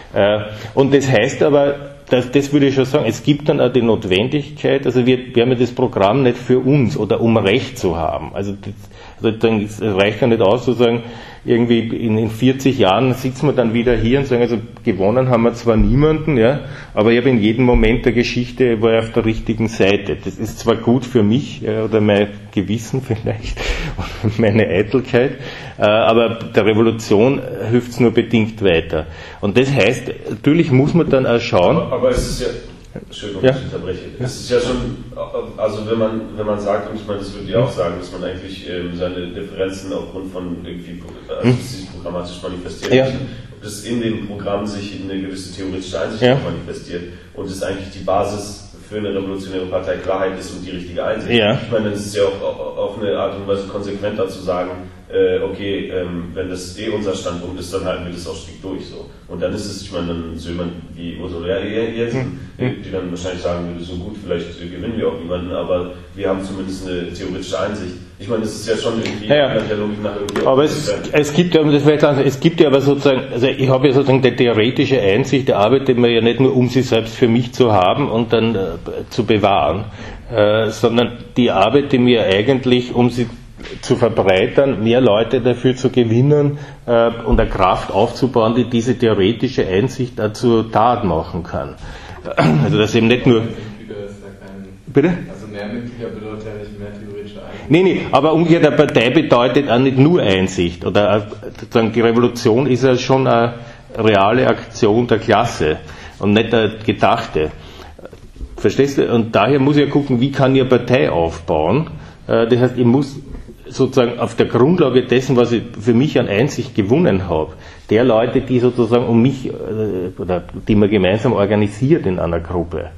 Und das heißt aber, Das, das würde ich schon sagen, es gibt dann auch die Notwendigkeit, also wir, wir haben ja das Programm nicht für uns oder um Recht zu haben. Also, das, also dann, es reicht ja nicht aus zu sagen, irgendwie in, in vierzig Jahren sitzen wir dann wieder hier und sagen, also gewonnen haben wir zwar niemanden, ja, aber ich habe in jedem Moment der Geschichte war ich auf der richtigen Seite. Das ist zwar gut für mich ja, oder mein Gewissen vielleicht oder meine Eitelkeit, äh, aber der Revolution hilft es nur bedingt weiter. Und das heißt, natürlich muss man dann auch schauen. Aber, aber es ist ja, Entschuldigung, ja. ich unterbreche. Ja. Es ist ja schon, also wenn man, wenn man sagt, und ich meine, das würde ich auch sagen, dass man eigentlich ähm, seine Differenzen aufgrund von irgendwie, also hm. sich programmatisch manifestiert, ja. ob das in dem Programm sich in eine gewisse theoretische Einsicht ja. manifestiert und es eigentlich die Basis für eine revolutionäre Partei Klarheit ist und die richtige Einsicht. Ja. Ich meine, das ist ja auch auf eine Art und Weise konsequenter zu sagen, äh, okay, ähm, wenn das eh unser Standpunkt ist, dann halten wir das auch strikt durch. So. Und dann ist es, ich meine, dann so jemand wie Ursula Jensen, hm. die dann wahrscheinlich sagen würde, so gut, vielleicht gewinnen wir auch niemanden, aber wir haben zumindest eine theoretische Einsicht. Ich meine, das ist ja schon irgendwie ja, ja. der Logik nach irgendwie. Aber es, es gibt ja, das vielleicht sagen, es gibt ja aber sozusagen, also ich habe ja sozusagen die theoretische Einsicht, die arbeitet man ja nicht nur, um sie selbst für mich zu haben und dann äh, zu bewahren, äh, sondern die arbeitet mir eigentlich, um sie zu verbreitern, mehr Leute dafür zu gewinnen äh, und eine Kraft aufzubauen, die diese theoretische Einsicht dazu Tat machen kann. Also das eben nicht nur... Bitte? Also mehr Mitglieder bedeutet ja nicht mehr theoretische Einsicht. Nee, nee, aber umgekehrt, eine Partei bedeutet auch nicht nur Einsicht. Oder sozusagen die Revolution ist ja schon eine reale Aktion der Klasse und nicht eine gedachte. Verstehst du? Und daher muss ich ja gucken, wie kann ich eine Partei aufbauen. Das heißt, ich muss sozusagen auf der Grundlage dessen, was ich für mich an Einsicht gewonnen habe, der Leute, die sozusagen um mich, oder die man gemeinsam organisiert in einer Gruppe,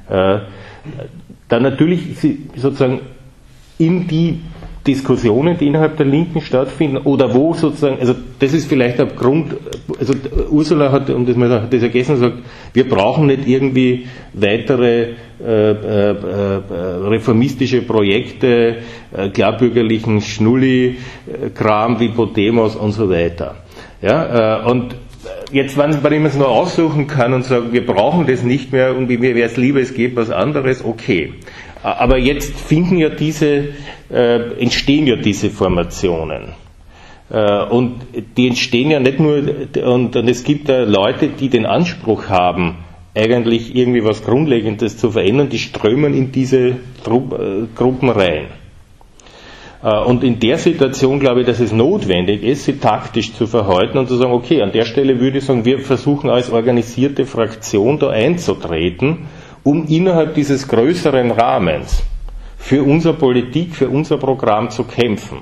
dann natürlich sozusagen in die Diskussionen, die innerhalb der Linken stattfinden, oder wo sozusagen, also das ist vielleicht ein Grund, also Ursula hat, um das mal das vergessen, gesagt, wir brauchen nicht irgendwie weitere äh, äh, äh, reformistische Projekte, äh, klarbürgerlichen Schnulli-Kram wie Podemos und so weiter. Ja, äh, und jetzt, wenn man es nur aussuchen kann und sagt, wir brauchen das nicht mehr und mir wäre es lieber, es gibt was anderes, okay. Aber jetzt finden ja diese, äh, entstehen ja diese Formationen. Äh, und die entstehen ja nicht nur, und, und es gibt ja Leute, die den Anspruch haben, eigentlich irgendwie was Grundlegendes zu verändern, die strömen in diese Tru- äh, Gruppen rein. Äh, und in der Situation glaube ich, dass es notwendig ist, sie taktisch zu verhalten und zu sagen, okay, an der Stelle würde ich sagen, wir versuchen als organisierte Fraktion da einzutreten, um innerhalb dieses größeren Rahmens für unsere Politik, für unser Programm zu kämpfen.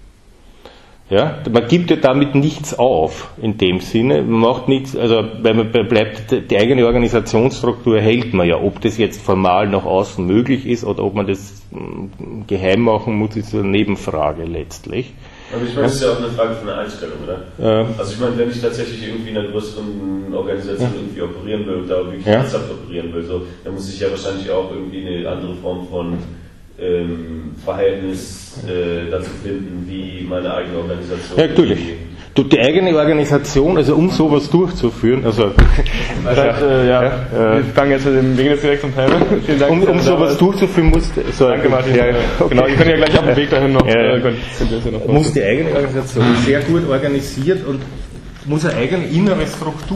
Ja, man gibt ja damit nichts auf, in dem Sinne, man macht nichts, also weil man bleibt, die eigene Organisationsstruktur hält man ja, ob das jetzt formal nach außen möglich ist oder ob man das geheim machen muss, ist eine Nebenfrage letztlich. Aber ich meine, das ist ja auch eine Frage von der Einstellung, oder? Ja. Also ich meine, wenn ich tatsächlich irgendwie in einer größeren Organisation ja. irgendwie operieren will und da wirklich ja. ernsthaft operieren will, so, dann muss ich ja wahrscheinlich auch irgendwie eine andere Form von ähm, Verhältnis äh, dazu finden, wie meine eigene Organisation. Ja, natürlich. Du, die eigene Organisation, also um sowas durchzuführen, also das heißt, äh, ja, ja, wir fangen jetzt mit dem Weg direkt zum Teil. Vielen Dank. Um, um sowas durchzuführen muss, so, danke Martin. Ja, okay. Genau, ihr könnt ja gleich auf dem Weg dahin noch. Ja, äh, könnt, könnt noch muss die eigene Organisation sehr gut organisiert und muss eine eigene innere Struktur